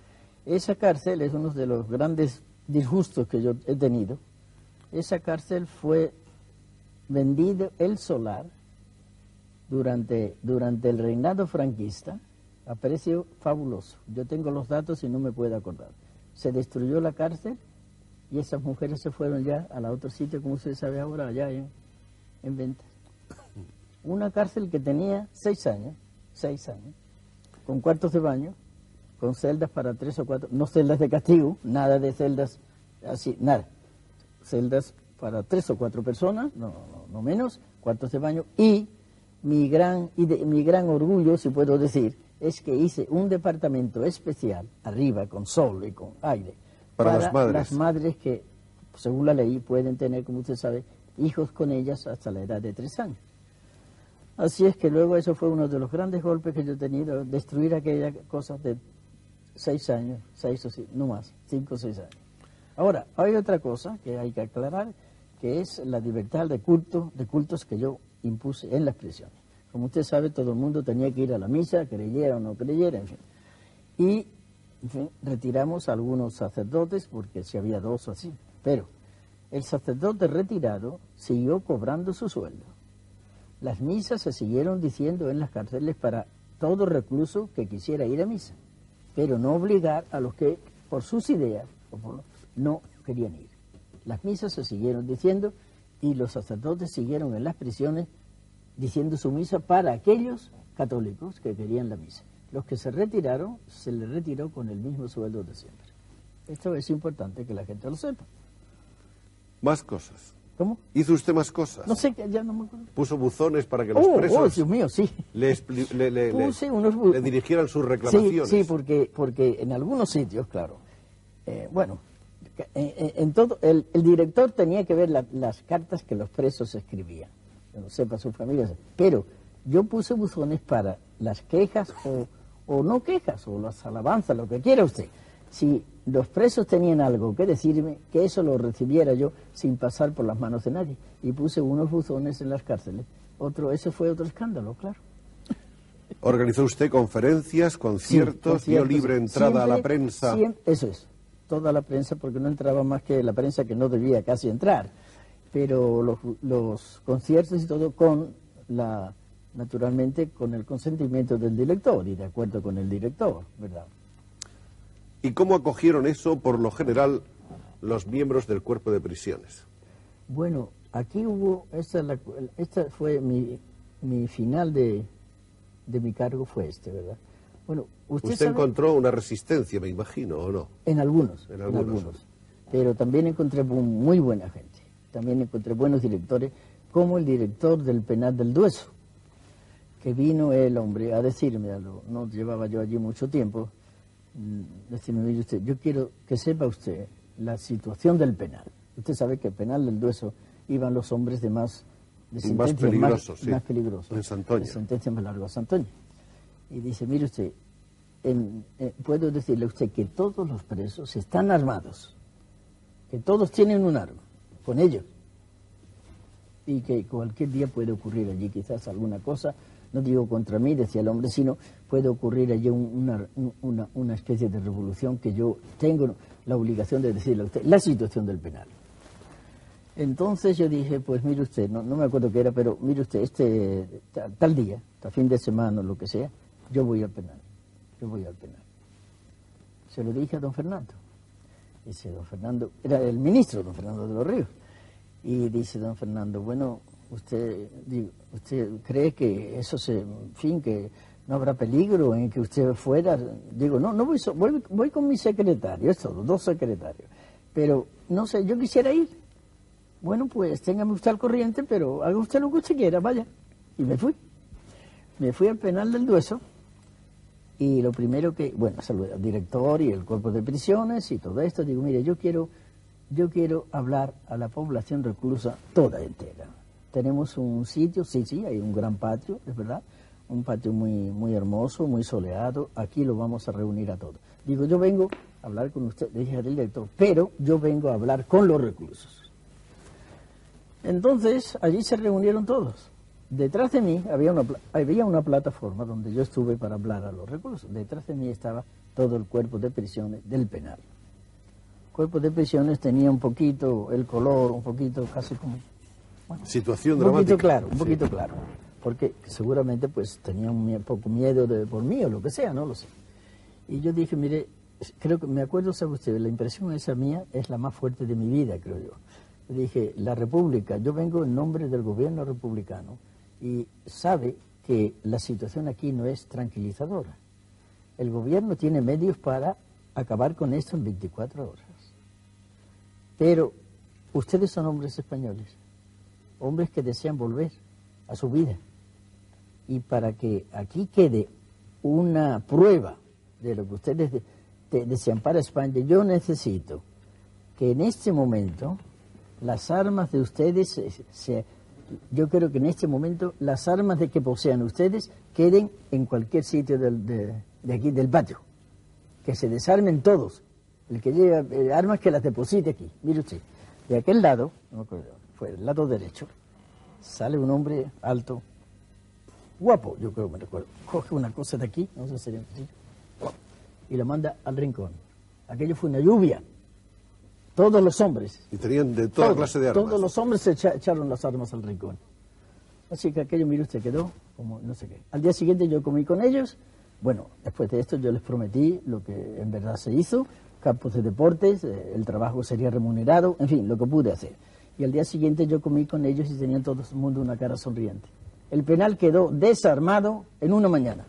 Esa cárcel es uno de los grandes disgustos que yo he tenido. Esa cárcel fue vendido el solar durante, durante el reinado franquista a precio fabuloso. Yo tengo los datos y no me puedo acordar. Se destruyó la cárcel y esas mujeres se fueron ya a la otro sitio, como usted sabe ahora, allá en, en venta. Una cárcel que tenía seis años, seis años, con cuartos de baño, con celdas para tres o cuatro, no celdas de castigo, nada de celdas así, nada. Celdas para tres o cuatro personas, no, no, no menos, cuartos de baño. Y mi gran, y de, mi gran orgullo, si puedo decir, es que hice un departamento especial, arriba, con sol y con aire, para, para las madres. las madres que, según la ley, pueden tener, como usted sabe, hijos con ellas hasta la edad de tres años. Así es que luego eso fue uno de los grandes golpes que yo he tenido, destruir aquellas cosas de seis años, seis o siete, no más, cinco o seis años. Ahora, hay otra cosa que hay que aclarar, que es la libertad de culto, de cultos que yo impuse en las prisiones. Como usted sabe, todo el mundo tenía que ir a la misa, creyera o no creyera, en fin. Y, en fin, retiramos a algunos sacerdotes, porque si había dos o así. Pero el sacerdote retirado siguió cobrando su sueldo. Las misas se siguieron diciendo en las cárceles para todo recluso que quisiera ir a misa, pero no obligar a los que, por sus ideas, o por, no querían ir. Las misas se siguieron diciendo y los sacerdotes siguieron en las prisiones diciendo su misa para aquellos católicos que querían la misa. Los que se retiraron, se les retiró con el mismo sueldo de siempre. Esto es importante que la gente lo sepa. Más cosas. ¿Cómo? ¿Hizo usted más cosas? No sé, ya no me acuerdo. Puso buzones para que los oh, presos oh, Dios mío, sí. le, le, le, Puse le, unos bu- le dirigieran sus reclamaciones. Sí, sí, porque, porque en algunos sitios, claro, eh, bueno, en, en todo, el, el director tenía que ver la, las cartas que los presos escribían, que no sepa su familia, pero yo puse buzones para las quejas o, o no quejas, o las alabanzas, lo que quiera usted. Si los presos tenían algo que decirme, que eso lo recibiera yo sin pasar por las manos de nadie. Y puse unos buzones en las cárceles. Otro, eso fue otro escándalo, claro. ¿Organizó usted conferencias, conciertos, Sí, conciertos, dio libre entrada siempre, a la prensa? Siempre, eso es, toda la prensa, porque no entraba más que la prensa que no debía casi entrar. Pero los, los conciertos y todo con la, naturalmente, con el consentimiento del director y de acuerdo con el director, ¿verdad? ¿Y cómo acogieron eso, por lo general, los miembros del cuerpo de prisiones? Bueno, aquí hubo, esta, es la, esta fue mi, mi final de, de mi cargo, fue este, ¿verdad? Bueno, usted, Usted sabe, encontró una resistencia, me imagino, ¿o no? En algunos, En en algunos. algunos. Pero también encontré muy buena gente, también encontré buenos directores, como el director del penal del Dueso, que vino el hombre a decirme algo, no llevaba yo allí mucho tiempo, decirme, mire usted, yo quiero que sepa usted la situación del penal. Usted sabe que el penal del Dueso iban los hombres de más de Más sentencias peligrosos, más, sí. más peligrosos, En Santoña. de sentencias más largas, Santoña. Y dice, mire usted, en, eh, puedo decirle a usted que todos los presos están armados, que todos tienen un arma con ellos, y que cualquier día puede ocurrir allí quizás alguna cosa. No digo contra mí, decía el hombre, sino puede ocurrir allí un, una, una, una especie de revolución que yo tengo la obligación de decirle a usted, la situación del penal. Entonces yo dije, pues mire usted, no, no me acuerdo qué era, pero mire usted, este tal, tal día, tal fin de semana o lo que sea, yo voy al penal, yo voy al penal. Se lo dije a don Fernando. Dice don Fernando, era el ministro, don Fernando de los Ríos. Y dice don Fernando, bueno, usted digo, usted cree que eso se, en fin, que no habrá peligro en que usted fuera. Digo, no, no voy, so, voy, voy con mi secretario, es todo, dos secretarios. Pero, no sé, yo quisiera ir. Bueno, pues téngame usted al corriente, pero haga usted lo que usted quiera, vaya. Y me fui. Me fui al penal del Dueso. Y lo primero que, bueno, saludé al director y el cuerpo de prisiones y todo esto. Digo, mire, yo quiero, yo quiero hablar a la población reclusa toda entera. Tenemos un sitio, sí, sí, hay un gran patio, es verdad, un patio muy, muy hermoso, muy soleado, aquí lo vamos a reunir a todos. Digo, yo vengo a hablar con usted, le dije al director, pero yo vengo a hablar con los reclusos. Entonces, allí se reunieron todos. Detrás de mí había una, había una plataforma donde yo estuve para hablar a los reclusos. Detrás de mí estaba todo el cuerpo de prisiones del penal. El cuerpo de prisiones tenía un poquito el color, un poquito casi como... Bueno, situación un dramática. poquito claro, un poquito Sí. claro. Porque seguramente pues tenía un mie- poco miedo de, por mí o lo que sea, no lo sé. Y yo dije, mire, creo que, me acuerdo, sabe usted, la impresión esa mía es la más fuerte de mi vida, creo yo. Yo dije, la República, yo vengo en nombre del gobierno republicano y sabe que la situación aquí no es tranquilizadora. El gobierno tiene medios para acabar con esto en veinticuatro horas. Pero ustedes son hombres españoles, hombres que desean volver a su vida. Y para que aquí quede una prueba de lo que ustedes de, de, desean para España, yo necesito que en este momento las armas de ustedes, se, se, yo creo que en este momento las armas de que posean ustedes queden en cualquier sitio del, de, de aquí del patio. Que se desarmen todos. El que lleva eh, armas que las deposite aquí. Mire usted, de aquel lado, no me acuerdo, fue el lado derecho, sale un hombre alto, guapo, yo creo que me recuerdo, coge una cosa de aquí, no sé si sería un cuchillo, y la manda al rincón. Aquello fue una lluvia. Todos los hombres, Y tenían de toda todos, clase de armas. todos los hombres se echa- echaron las armas al rincón. Así que aquello, mire usted, quedó como no sé qué. Al día siguiente yo comí con ellos. Bueno, después de esto yo les prometí lo que en verdad se hizo, campos de deportes, eh, el trabajo sería remunerado, en fin, lo que pude hacer. Y al día siguiente yo comí con ellos y tenían todo el mundo una cara sonriente. El penal quedó desarmado en una mañana.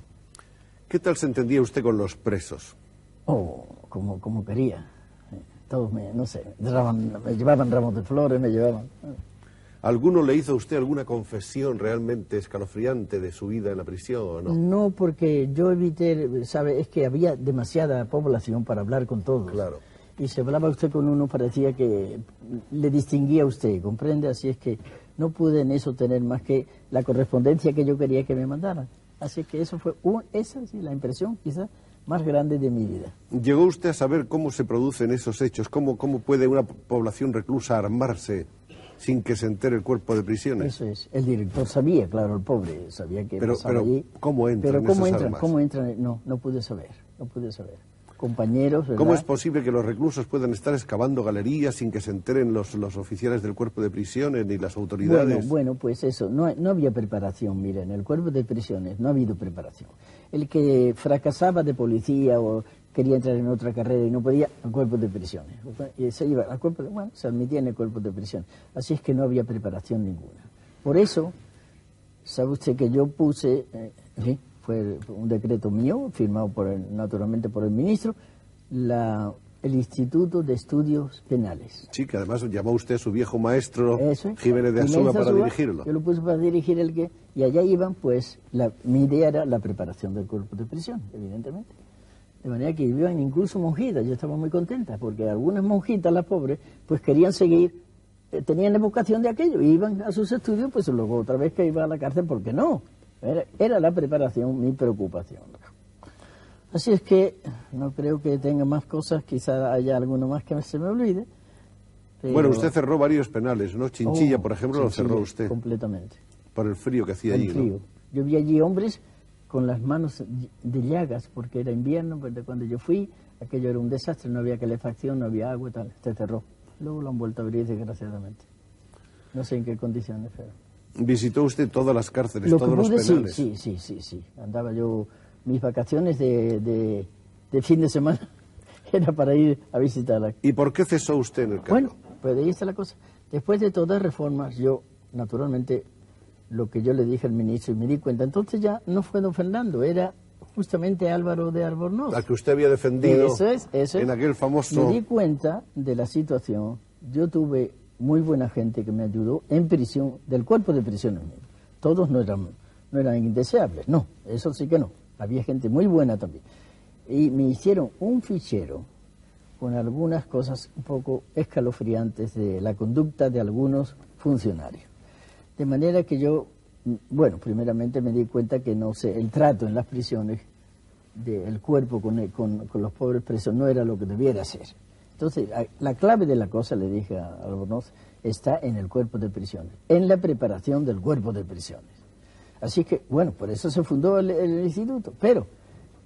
¿Qué tal se entendía usted con los presos? Oh, como, como quería. Eh, Todos me, no sé, me, daban- me llevaban ramos de flores, me llevaban... ¿Alguno le hizo a usted alguna confesión realmente escalofriante de su vida en la prisión o no? No, porque yo evité, sabe, es que había demasiada población para hablar con todos. Claro. Y si hablaba usted con uno parecía que le distinguía a usted, ¿comprende? Así es que no pude en eso tener más que la correspondencia que yo quería que me mandaran. Así que eso fue, un, esa sí, la impresión quizás más grande de mi vida. ¿Llegó usted a saber cómo se producen esos hechos? ¿Cómo, cómo puede una población reclusa armarse sin que se entere el cuerpo de prisiones? Eso es. El director sabía, claro, el pobre sabía que Pero- pasaba pero, allí. ¿cómo entran Pero cómo esas entran, armas? cómo entran, no, no pude saber, no pude saber. Compañeros, ¿verdad? ¿Cómo es posible que los reclusos puedan estar excavando galerías sin que se enteren los, los oficiales del cuerpo de prisiones ni las autoridades? Bueno, bueno, pues eso, no, no había preparación, mira, en el cuerpo de prisiones no ha habido preparación. El que fracasaba de policía o quería entrar en otra carrera y no podía, al cuerpo de prisiones. Y se iba al cuerpo de, bueno, se admitía en el cuerpo de prisiones. Así es que no había preparación ninguna. Por eso, sabe usted que yo puse, eh, sí, fue un decreto mío, firmado por el, naturalmente por el ministro, la, el Instituto de Estudios Penales. Sí, que además llamó usted a su viejo maestro Eso es. Jiménez de Jiménez Asúa para Asúa, dirigirlo. Yo lo puse para dirigir el que... Y allá iban, pues, la, mi idea era la preparación del cuerpo de prisión, evidentemente. De manera que iban incluso monjitas, yo estaba muy contenta, porque algunas monjitas, las pobres, pues querían seguir, eh, tenían evocación de aquello, y iban a sus estudios, pues luego otra vez que iba a la cárcel, ¿por qué no? Era, era la preparación mi preocupación. Así es que no creo que tenga más cosas, quizá haya alguno más que se me olvide. Pero... Bueno, usted cerró varios penales, ¿no? Chinchilla, Oh, por ejemplo, Chinchilla, lo cerró usted. Completamente. Por el frío que hacía El allí, frío. ¿no? Yo vi allí hombres con las manos de llagas, porque era invierno, pero cuando yo fui, aquello era un desastre, no había calefacción, no había agua y tal, se cerró. Luego lo han vuelto a abrir, desgraciadamente. No sé en qué condiciones, pero... Visitó usted todas las cárceles, Lo que todos los pude, sí, penales. sí, sí, sí, sí. Andaba yo, mis vacaciones de, de, de fin de semana, era para ir a visitarla. ¿Y por qué cesó usted en el cargo? Bueno, pues ahí está la cosa. Después de todas reformas, yo, naturalmente, lo que yo le dije al ministro y me di cuenta, entonces ya no fue don Fernando, era justamente Álvaro de Albornoz. Al que usted había defendido Eso es, eso es. en aquel famoso... Me di cuenta de la situación, yo tuve muy buena gente que me ayudó en prisión, del cuerpo de prisiones mismo. Todos no eran, no eran indeseables, no, eso sí que no. Había gente muy buena también. Y me hicieron un fichero con algunas cosas un poco escalofriantes de la conducta de algunos funcionarios. De manera que yo, bueno, primeramente me di cuenta que no sé, el trato en las prisiones del cuerpo con, el, con, con los pobres presos no era lo que debiera ser. Entonces, la clave de la cosa, le dije a Albornoz, está en el cuerpo de prisiones, en la preparación del cuerpo de prisiones. Así que, bueno, por eso se fundó el, el instituto. Pero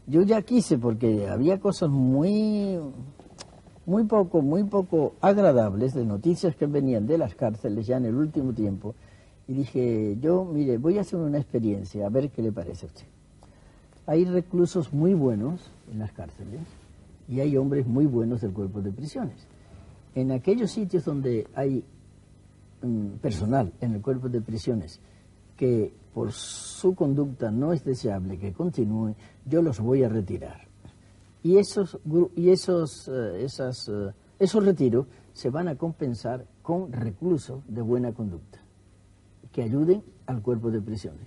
yo ya quise, porque había cosas muy, muy poco, muy poco agradables de noticias que venían de las cárceles ya en el último tiempo, y dije, yo, mire, voy a hacer una experiencia, a ver qué le parece a usted. Hay reclusos muy buenos en las cárceles y hay hombres muy buenos del cuerpo de prisiones. En aquellos sitios donde hay um, personal en el cuerpo de prisiones que por su conducta no es deseable que continúe, yo los voy a retirar. Y esos, y esos, uh, esas, uh, esos retiros se van a compensar con reclusos de buena conducta, que ayuden al cuerpo de prisiones.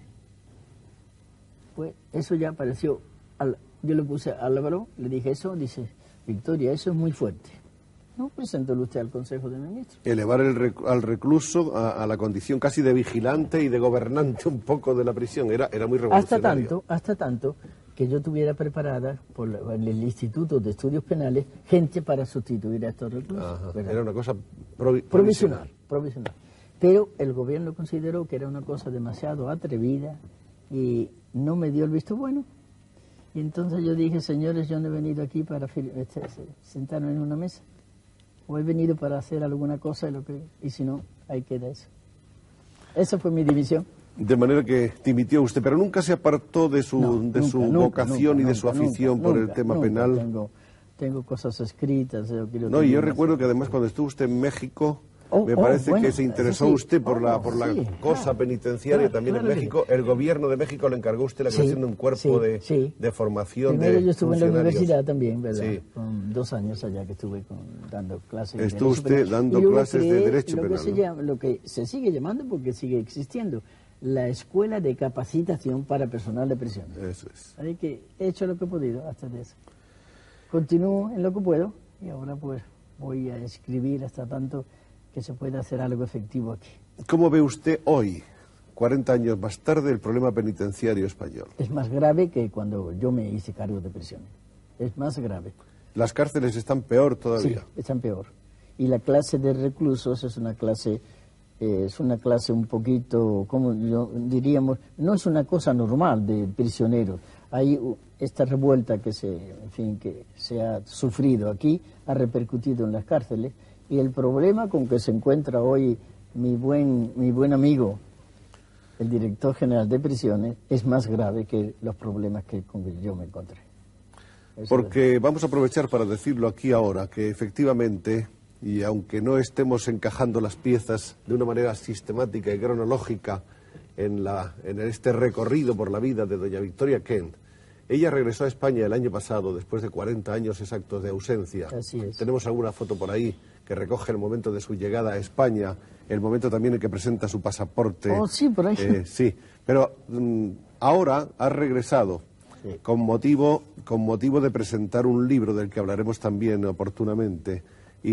Pues eso ya pareció, al, yo le puse a Álvaro, le dije eso, dice, Victoria, eso es muy fuerte. No, preséntelo usted al Consejo de Ministros. Elevar el rec al recluso a, a la condición casi de vigilante y de gobernante un poco de la prisión, era, era muy revolucionario. Hasta tanto, hasta tanto que yo tuviera preparada por la, el Instituto de Estudios Penales gente para sustituir a estos reclusos. Ajá, era una cosa provi provisional, provisional. provisional. Pero el gobierno consideró que era una cosa demasiado atrevida y no me dio el visto bueno. Y entonces yo dije, señores, yo no he venido aquí para este, sentarme en una mesa. O he venido para hacer alguna cosa y, lo que, y si no, ahí queda eso. Esa fue mi división. De manera que dimitió usted, pero nunca se apartó de su, No, de nunca, su nunca, vocación nunca, y de su nunca, afición nunca, por nunca, el tema nunca. penal. Tengo, tengo cosas escritas. Yo quiero No, y yo tener recuerdo así. que además cuando estuvo usted en México, Oh, me oh, parece bueno, que se interesó sí. usted por Oh, la por la sí, cosa claro, penitenciaria claro, también claro en que México. El gobierno de México le encargó a usted la Sí, creación de un cuerpo sí, de, sí. de formación Primero de yo estuve en la funcionarios. universidad también, ¿verdad? Sí. Con dos años allá que estuve con, dando clases de Estuvo Derecho usted Penal. dando Y luego clases de creé Derecho lo Penal, Que se ¿no? llama, lo que se sigue llamando, porque sigue existiendo, la Escuela de Capacitación para Personal de Prisiones. Eso es. Así que he hecho lo que he podido hasta de eso. Continúo en lo que puedo y ahora pues voy a escribir hasta tanto que se pueda hacer algo efectivo aquí. ¿Cómo ve usted hoy, cuarenta años más tarde, el problema penitenciario español? Es más grave que cuando yo me hice cargo de prisiones. Es más grave. Las cárceles están peor todavía. Sí, están peor. Y la clase de reclusos es una clase, eh, es una clase un poquito, como yo diríamos, no es una cosa normal de prisioneros. Hay uh, esta revuelta que se, en fin, que se ha sufrido aquí, ha repercutido en las cárceles, y el problema con que se encuentra hoy mi buen, mi buen amigo, el director general de prisiones, es más grave que los problemas que con que yo me encontré. Eso Porque vamos a aprovechar para decirlo aquí ahora, que efectivamente, y aunque no estemos encajando las piezas de una manera sistemática y cronológica en, la, en este recorrido por la vida de doña Victoria Kent, ella regresó a España el año pasado, después de cuarenta años exactos de ausencia. Así es. Tenemos alguna foto por ahí que recoge el momento de su llegada a España, el momento también en que presenta su pasaporte. Oh, sí, por ahí. Eh, sí, pero mm, ahora ha regresado Sí. con motivo, con motivo de presentar un libro del que hablaremos también oportunamente.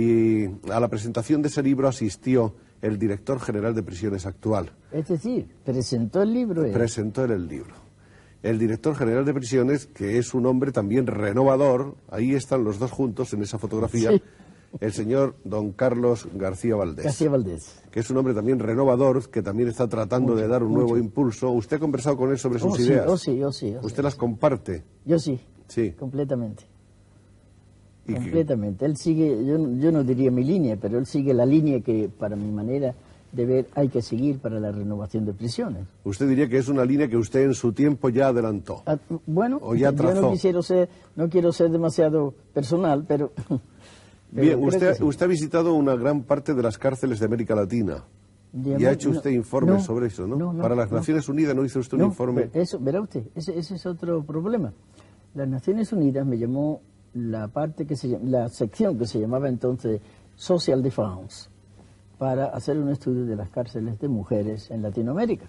Y a la presentación de ese libro asistió el director general de prisiones actual. Es decir, presentó el libro él. Presentó él el libro. El director general de prisiones, que es un hombre también renovador, ahí están los dos juntos en esa fotografía, Sí. el señor don Carlos García Valdés, García Valdés. que es un hombre también renovador, que también está tratando Mucho, de dar un mucho. nuevo impulso. ¿Usted ha conversado con él sobre sus Oh, sí, ideas? oh, sí, oh, sí, oh, sí. ¿Usted las comparte? Yo sí, Sí. completamente. ¿Y qué? Completamente. Él sigue, yo, no- yo no diría mi línea, pero él sigue la línea que para mi manera de ver hay que seguir para la renovación de prisiones. Usted diría que es una línea que usted en su tiempo ya adelantó. Ah, bueno, O ya yo trazó. no quisiera ser, no quiero ser demasiado personal, pero... pero Bien, creo usted, que sí. usted ha visitado una gran parte de las cárceles de América Latina. De Y ha América- hecho usted no, informes no, sobre eso, ¿no? no, no, Para las no. Naciones Unidas no hizo usted un No, informe. pero Eso, verá usted, ese, ese es otro problema. Las Naciones Unidas me llamó la parte que se llama- la sección que se llamaba entonces Social Defense para hacer un estudio de las cárceles de mujeres en Latinoamérica.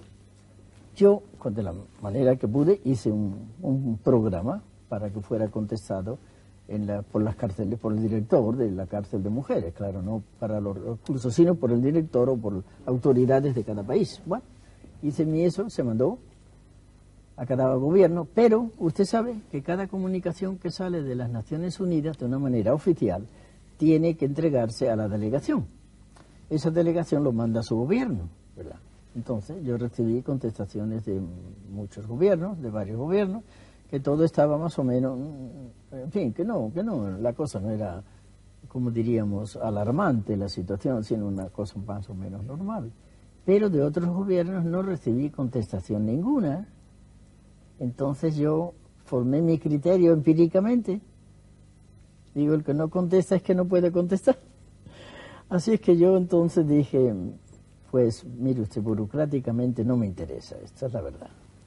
Yo, con- de la manera que pude, hice un, un programa para que fuera contestado en la, por las cárceles, por el director de la cárcel de mujeres, claro, no para los reclusos, sino por el director o por autoridades de cada país. Bueno, hice mi eso, se mandó a cada gobierno, pero usted sabe que cada comunicación que sale de las Naciones Unidas de una manera oficial tiene que entregarse a la delegación. Esa delegación lo manda a su gobierno, ¿verdad? Entonces yo recibí contestaciones de muchos gobiernos, de varios gobiernos, que todo estaba más o menos, en fin, que no, que no, la cosa no era, como diríamos, alarmante la situación, sino una cosa más o menos normal. Pero de otros gobiernos no recibí contestación ninguna. Entonces yo formé mi criterio empíricamente. Digo, el que no contesta es que no puede contestar. Así es que yo entonces dije, pues mire usted, burocráticamente no me interesa, esta es la verdad.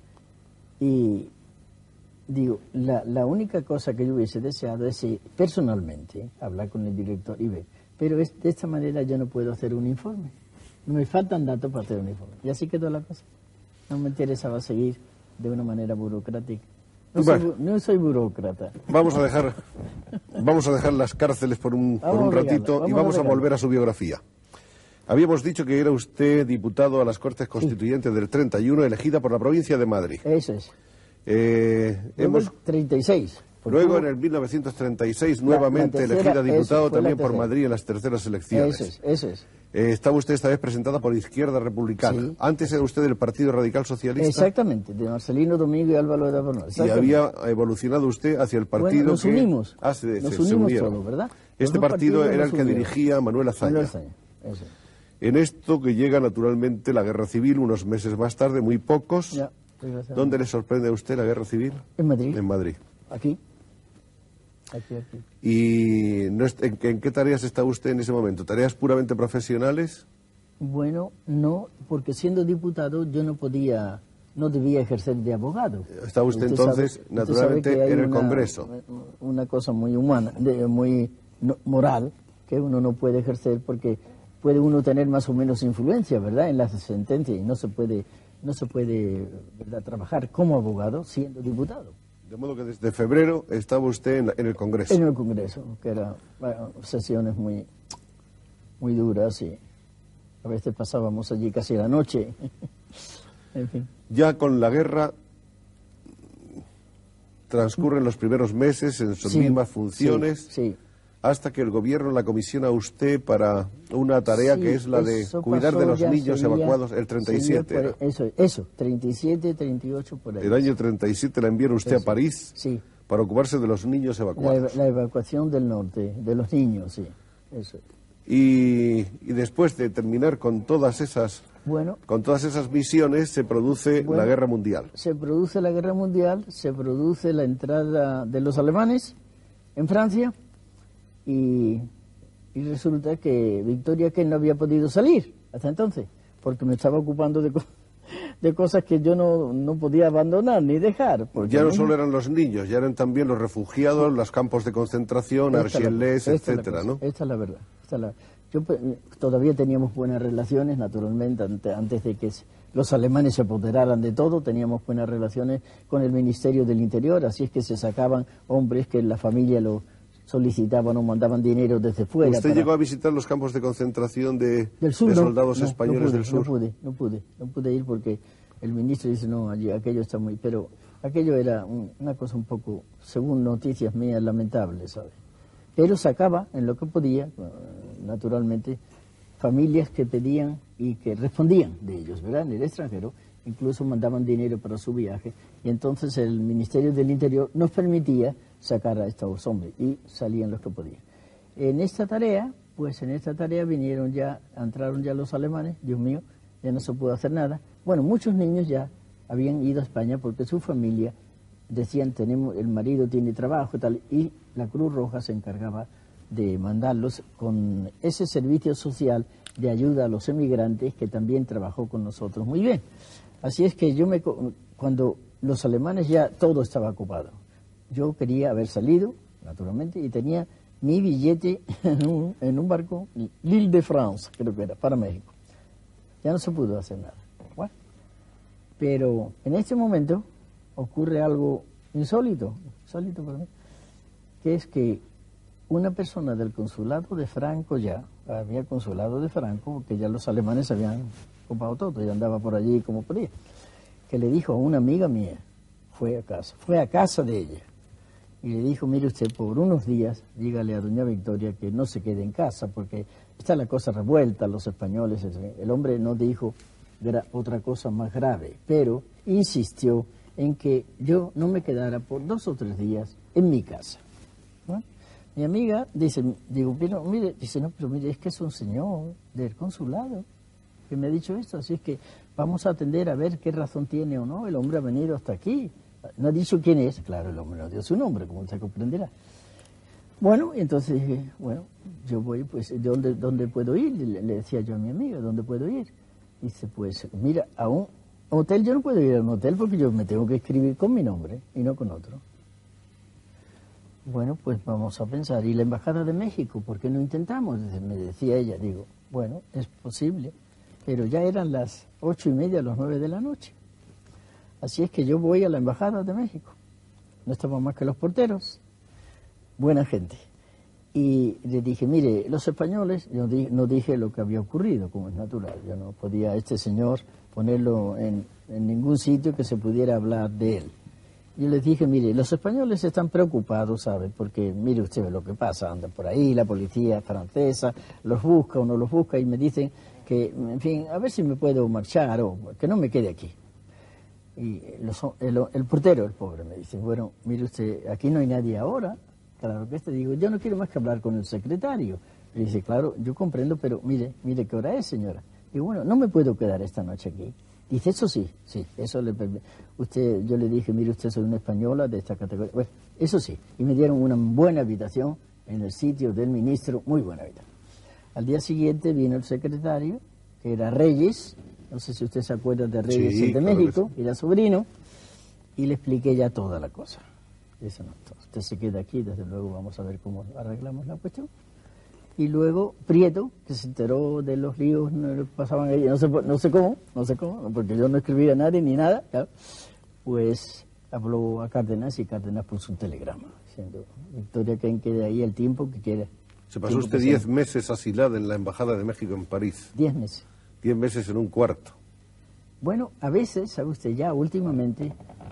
Y digo, la, la única cosa que yo hubiese deseado es eh, personalmente hablar con el director y ver, pero es, de esta manera yo no puedo hacer un informe. No me faltan datos para hacer un informe. Y así quedó la cosa. No me interesaba seguir de una manera burocrática. No, bueno, soy, no soy burócrata. Vamos a dejar, vamos a dejar las cárceles por un, por un ratito vamos y vamos a, a volver a su biografía. Habíamos dicho que era usted diputado a las Cortes Constituyentes sí. del treinta y uno, elegida por la provincia de Madrid. Eso es. Eh, hemos... treinta y seis. Luego, en el mil novecientos treinta y seis, la, nuevamente la tercera, elegida diputado también por Madrid en las terceras elecciones. Eso es, eso es. Eh, estaba usted esta vez presentada por Izquierda Republicana. Sí. Antes era usted del Partido Radical Socialista. Exactamente, de Marcelino Domingo y Álvaro de Bono. Y había evolucionado usted hacia el partido bueno, nos que... unimos. Ah, se, nos se, unimos se todos, ¿verdad? Este partido era el que unieron. dirigía Manuel Azaña. Manuel Azaña, eso. En esto que llega naturalmente la Guerra Civil, unos meses más tarde, muy pocos. Ya, ¿dónde le sorprende a usted la Guerra Civil? En Madrid. En Madrid. Aquí. Aquí, aquí. ¿Y no es, en, en qué tareas está usted en ese momento? ¿Tareas puramente profesionales? Bueno, no, porque siendo diputado yo no podía, no debía ejercer de abogado. Estaba usted, usted entonces, sabe, naturalmente, usted sabe en el una, Congreso. Una cosa muy humana, de, muy no, moral, que uno no puede ejercer porque puede uno tener más o menos influencia, ¿verdad?, en las sentencias, y no se puede, no se puede, ¿verdad?, trabajar como abogado siendo diputado. De modo que desde febrero estaba usted en, la, en el Congreso. En el Congreso, que eran bueno, sesiones muy, muy duras y a veces pasábamos allí casi la noche. En fin. Ya con la guerra transcurren los primeros meses en sus sí, mismas funciones, sí, sí. hasta que el gobierno la comisiona a usted para una tarea sí, que es la de cuidar de los niños sería, evacuados, el treinta y siete. Por, eso, eso, treinta y siete, treinta y ocho por ahí. El año treinta y siete la enviaron usted eso, a París sí. para ocuparse de los niños evacuados. La, la evacuación del norte, de los niños, sí, eso. Y, y después de terminar con todas esas bueno, con todas esas misiones se produce bueno, la Guerra Mundial. Se produce la Guerra Mundial, se produce la entrada de los alemanes en Francia y, y resulta que Victoria que no había podido salir hasta entonces porque me estaba ocupando de, co de cosas que yo no, no podía abandonar ni dejar. Ya no, no solo eran los niños, ya eran también los refugiados, sí. los campos de concentración, Argelès, etcétera, ¿no? Esta es la verdad. Esta es la, yo, todavía teníamos buenas relaciones, naturalmente, antes, antes de que los alemanes se apoderaran de todo, teníamos buenas relaciones con el Ministerio del Interior, así es que se sacaban hombres que la familia lo solicitaban o mandaban dinero desde fuera. ¿Usted para... llegó a visitar los campos de concentración de, del sur, de no, soldados no, españoles no pude, del sur? No pude, no pude, no pude ir porque el ministro dice, no, allí aquello está muy... Pero aquello era un, una cosa un poco, según noticias mías, lamentable, ¿sabes? Pero sacaba en lo que podía, naturalmente, familias que pedían y que respondían de ellos, ¿verdad?, en el extranjero, incluso mandaban dinero para su viaje, y entonces el Ministerio del Interior nos permitía sacar a estos hombres, y salían los que podían. En esta tarea, pues en esta tarea vinieron ya, entraron ya los alemanes, Dios mío, ya no se pudo hacer nada. Bueno, muchos niños ya habían ido a España porque su familia decían, tenemos, el marido tiene trabajo y tal, y la Cruz Roja se encargaba de mandarlos con ese servicio social de ayuda a los emigrantes que también trabajó con nosotros muy bien. Así es que yo me, cuando los alemanes ya todo estaba ocupado, yo quería haber salido, naturalmente, y tenía mi billete en un, en un barco, l'Île de France, creo que era, para México. Ya no se pudo hacer nada. Bueno, pero en este momento ocurre algo insólito, insólito para mí, que es que una persona del consulado de Franco ya, había consulado de Franco, porque ya los alemanes habían ocupado todo, ya andaba por allí como podía, que le dijo a una amiga mía, fue a casa, fue a casa de ella, y le dijo, mire usted, por unos días, dígale a doña Victoria que no se quede en casa, porque está la cosa revuelta, los españoles, el hombre no dijo otra cosa más grave, pero insistió en que yo no me quedara por dos o tres días en mi casa, ¿no? Mi amiga dice, digo, pero mire, dice, no, pero mire, es que es un señor del consulado que me ha dicho esto, así es que vamos a atender a ver qué razón tiene o no, el hombre ha venido hasta aquí. No ha dicho quién es, claro, el hombre no dio su nombre, como usted comprenderá. Bueno, entonces dije, bueno, yo voy, pues, ¿de dónde, dónde puedo ir? Le, le decía yo a mi amiga, ¿dónde puedo ir? Dice, pues, mira, a un hotel yo no puedo ir a un hotel porque yo me tengo que escribir con mi nombre y no con otro. Bueno, pues vamos a pensar, ¿y la Embajada de México? ¿Por qué no intentamos? Me decía ella, digo, bueno, es posible, pero ya eran las ocho y media, las nueve de la noche. Así es que yo voy a la Embajada de México. No estaban más que los porteros, buena gente. Y le dije, mire, los españoles, yo di, no dije lo que había ocurrido, como es natural. Yo no podía a este señor ponerlo en, en ningún sitio que se pudiera hablar de él. Yo les dije, mire, los españoles están preocupados, ¿sabe? Porque mire usted lo que pasa, anda por ahí, la policía francesa los busca o no los busca y me dicen que, en fin, a ver si me puedo marchar o que no me quede aquí. Y los, el, el portero, el pobre, me dice, bueno, mire usted, aquí no hay nadie ahora. Claro que este, digo, yo no quiero más que hablar con el secretario. Le dice, claro, yo comprendo, pero mire, mire qué hora es, señora. Digo, bueno, no me puedo quedar esta noche aquí. Dice, eso sí, sí, eso le permite. Usted, yo le dije, mire, usted soy una española de esta categoría. Bueno, eso sí, y me dieron una buena habitación en el sitio del ministro, muy buena habitación. Al día siguiente vino el secretario, que era Reyes, no sé si usted se acuerda de Reyes, sí, el de claro México, sí. Era sobrino, y le expliqué ya toda la cosa. Dice, no, usted se queda aquí, desde luego vamos a ver cómo arreglamos la cuestión. Y luego Prieto, que se enteró de los líos que pasaban ahí, no sé, no sé cómo, no sé cómo, porque yo no escribía a nadie ni nada, ¿claro? Pues habló a Cárdenas y Cárdenas puso un telegrama, diciendo, Victoria, que quede ahí el tiempo que quiera. Se pasó usted diez meses asilada en la Embajada de México en París. Diez meses. Diez meses en un cuarto. Bueno, a veces, sabe usted, ya últimamente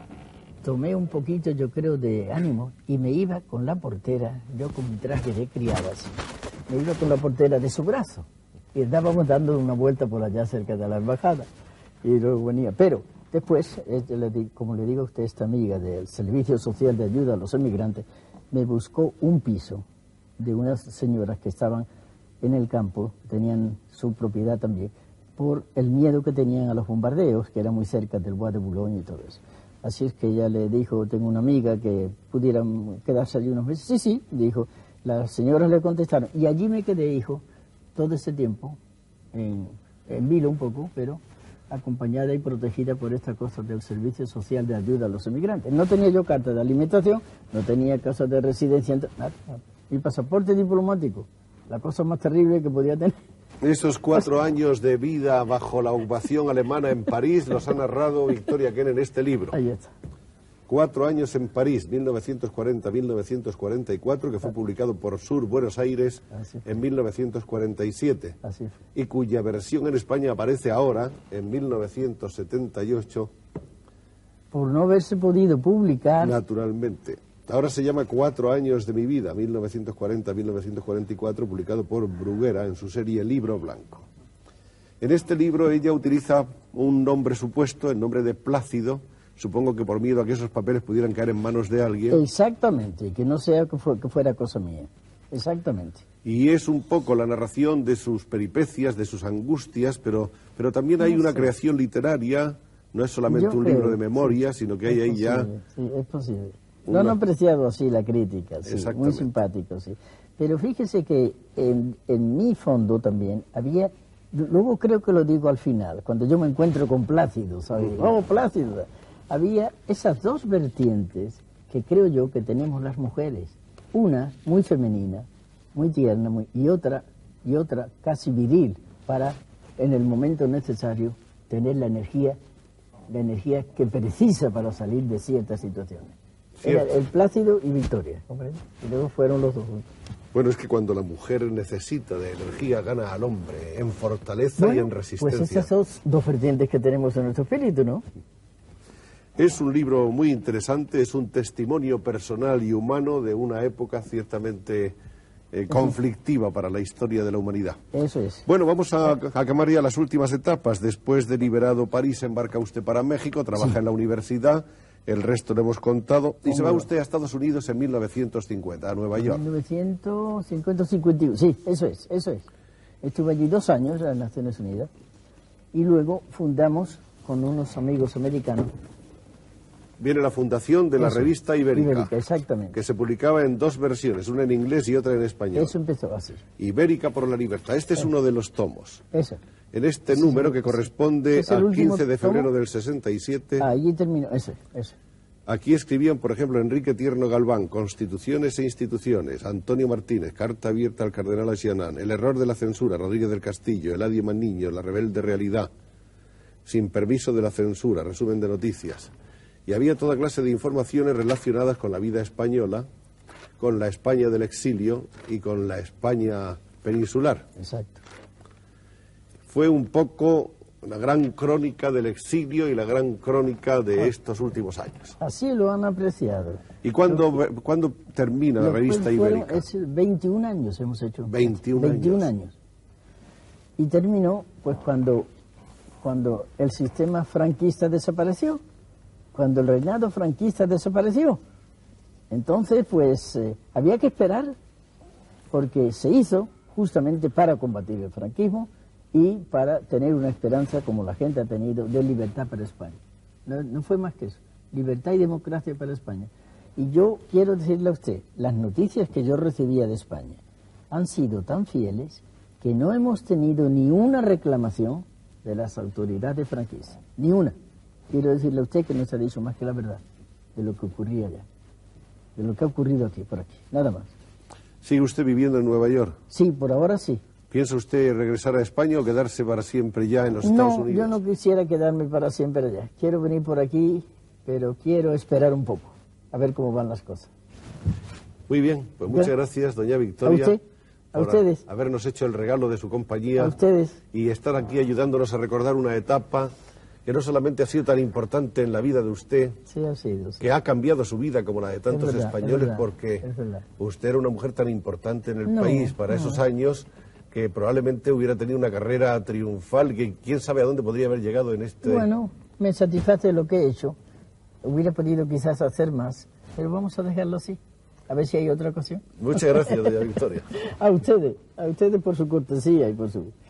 tomé un poquito, yo creo, de ánimo y me iba con la portera, yo con mi traje de criada, así, me iba con la portera de su brazo y estábamos dando una vuelta por allá cerca de la embajada y luego venía. Pero después, como le digo a usted, esta amiga del Servicio Social de Ayuda a los Emigrantes me buscó un piso de unas señoras que estaban en el campo, tenían su propiedad también, por el miedo que tenían a los bombardeos, que era muy cerca del Bois de Boulogne y todo eso. Así es que ella le dijo, tengo una amiga que pudieran quedarse allí unos meses. Sí, sí, dijo. Las señoras le contestaron. Y allí me quedé, hijo, todo ese tiempo, en, en vilo un poco, pero acompañada y protegida por esta cosa del Servicio Social de Ayuda a los Emigrantes. No tenía yo carta de alimentación, no tenía casa de residencia, nada, nada. Mi pasaporte diplomático, la cosa más terrible que podía tener. Esos cuatro años de vida bajo la ocupación alemana en París los ha narrado Victoria Kent en este libro. Ahí está. Cuatro años en París, mil novecientos cuarenta a mil novecientos cuarenta y cuatro, que fue publicado por Sur Buenos Aires en mil novecientos cuarenta y siete. Así fue. Y cuya versión en España aparece ahora, en mil novecientos setenta y ocho. Por no haberse podido publicar. Naturalmente. Ahora se llama Cuatro años de mi vida, mil novecientos cuarenta a mil novecientos cuarenta y cuatro, publicado por Bruguera en su serie Libro Blanco. En este libro ella utiliza un nombre supuesto, el nombre de Plácido, supongo que por miedo a que esos papeles pudieran caer en manos de alguien. Exactamente, que no sea que, fue, que fuera cosa mía. Exactamente. Y es un poco la narración de sus peripecias, de sus angustias, pero, pero también hay no una sé. creación literaria, no es solamente Yo un creo, libro de memoria, sí, sino que hay ahí ya... Sí, es posible. Una... No han apreciado así la crítica, sí, muy simpático, sí. Pero fíjese que en, en mi fondo también había, luego creo que lo digo al final, cuando yo me encuentro con Plácido, ¿sabes? Uh-huh. ¡Oh, Plácido! Había esas dos vertientes que creo yo que tenemos las mujeres. Una muy femenina, muy tierna, muy, y otra y otra casi viril, para en el momento necesario tener la energía, la energía que precisa para salir de ciertas situaciones. Era el Plácido y Victoria, ¿comprende? Y luego fueron los dos juntos. Bueno, es que cuando la mujer necesita de energía, gana al hombre en fortaleza bueno, y en resistencia. Pues esas son dos vertientes que tenemos en nuestro espíritu, ¿no? Es un libro muy interesante, es un testimonio personal y humano de una época ciertamente eh, conflictiva para la historia de la humanidad. Eso es. Bueno, vamos a, a quemar ya las últimas etapas. Después de liberado París, embarca usted para México, trabaja sí. en la universidad. El resto lo hemos contado. Y se va usted a Estados Unidos en mil novecientos cincuenta, a Nueva York. mil novecientos cincuenta, cincuenta y uno, sí, eso es, eso es. Estuve allí dos años en las Naciones Unidas y luego fundamos con unos amigos americanos. Viene la fundación de la Eso, revista Ibérica, Ibérica, exactamente. que se publicaba en dos versiones, una en inglés y otra en español. Eso empezó así. Ibérica por la libertad. Este es Eso. uno de los tomos. Eso. En este Sí, número sí, que sí. corresponde Es el al último quince de febrero tomo. del sesenta y siete, Allí terminó, eso, eso. aquí escribían, por ejemplo, Enrique Tierno Galván, Constituciones e Instituciones, Antonio Martínez, Carta abierta al cardenal Asianán, El error de la censura, Rodríguez del Castillo, Eladio Maniño, La rebelde realidad, Sin permiso de la censura, resumen de noticias. Y había toda clase de informaciones relacionadas con la vida española, con la España del exilio y con la España peninsular. Exacto. Fue un poco la gran crónica del exilio y la gran crónica de estos últimos años. Así lo han apreciado. ¿Y cuándo, ¿cuándo termina la Después revista fueron, Ibérica? es veintiún años hemos hecho. veintiún veintiún años. años. Y terminó pues cuando, cuando el sistema franquista desapareció, cuando el reinado franquista desapareció. Entonces pues eh, había que esperar, porque se hizo justamente para combatir el franquismo y para tener una esperanza, como la gente ha tenido, de libertad para España. No, no fue más que eso, libertad y democracia para España. Y yo quiero decirle a usted, las noticias que yo recibía de España han sido tan fieles que no hemos tenido ni una reclamación de las autoridades franquistas, ni una. Quiero decirle a usted que no se ha dicho más que la verdad de lo que ocurría allá, de lo que ha ocurrido aquí, por aquí, nada más. ¿Sigue usted viviendo en Nueva York? Sí, por ahora sí. ¿Piensa usted regresar a España o quedarse para siempre ya en los Estados No, Unidos? yo no quisiera quedarme para siempre allá. Quiero venir por aquí, pero quiero esperar un poco, a ver cómo van las cosas. Muy bien, pues muchas ¿Ya? gracias, doña Victoria. ¿A usted? ¿A por ustedes? habernos hecho el regalo de su compañía. A ustedes. Y estar aquí ayudándonos a recordar una etapa que no solamente ha sido tan importante en la vida de usted, Sí, ha sido. Sí. que ha cambiado su vida como la de tantos Es verdad, españoles, es verdad, porque es verdad. usted era una mujer tan importante en el No, país para no. esos años que probablemente hubiera tenido una carrera triunfal, que quién sabe a dónde podría haber llegado en este... Bueno, me satisface lo que he hecho. Hubiera podido quizás hacer más, pero vamos a dejarlo así. A ver si hay otra ocasión. Muchas gracias, doña Victoria. A ustedes, a ustedes por su cortesía y por su...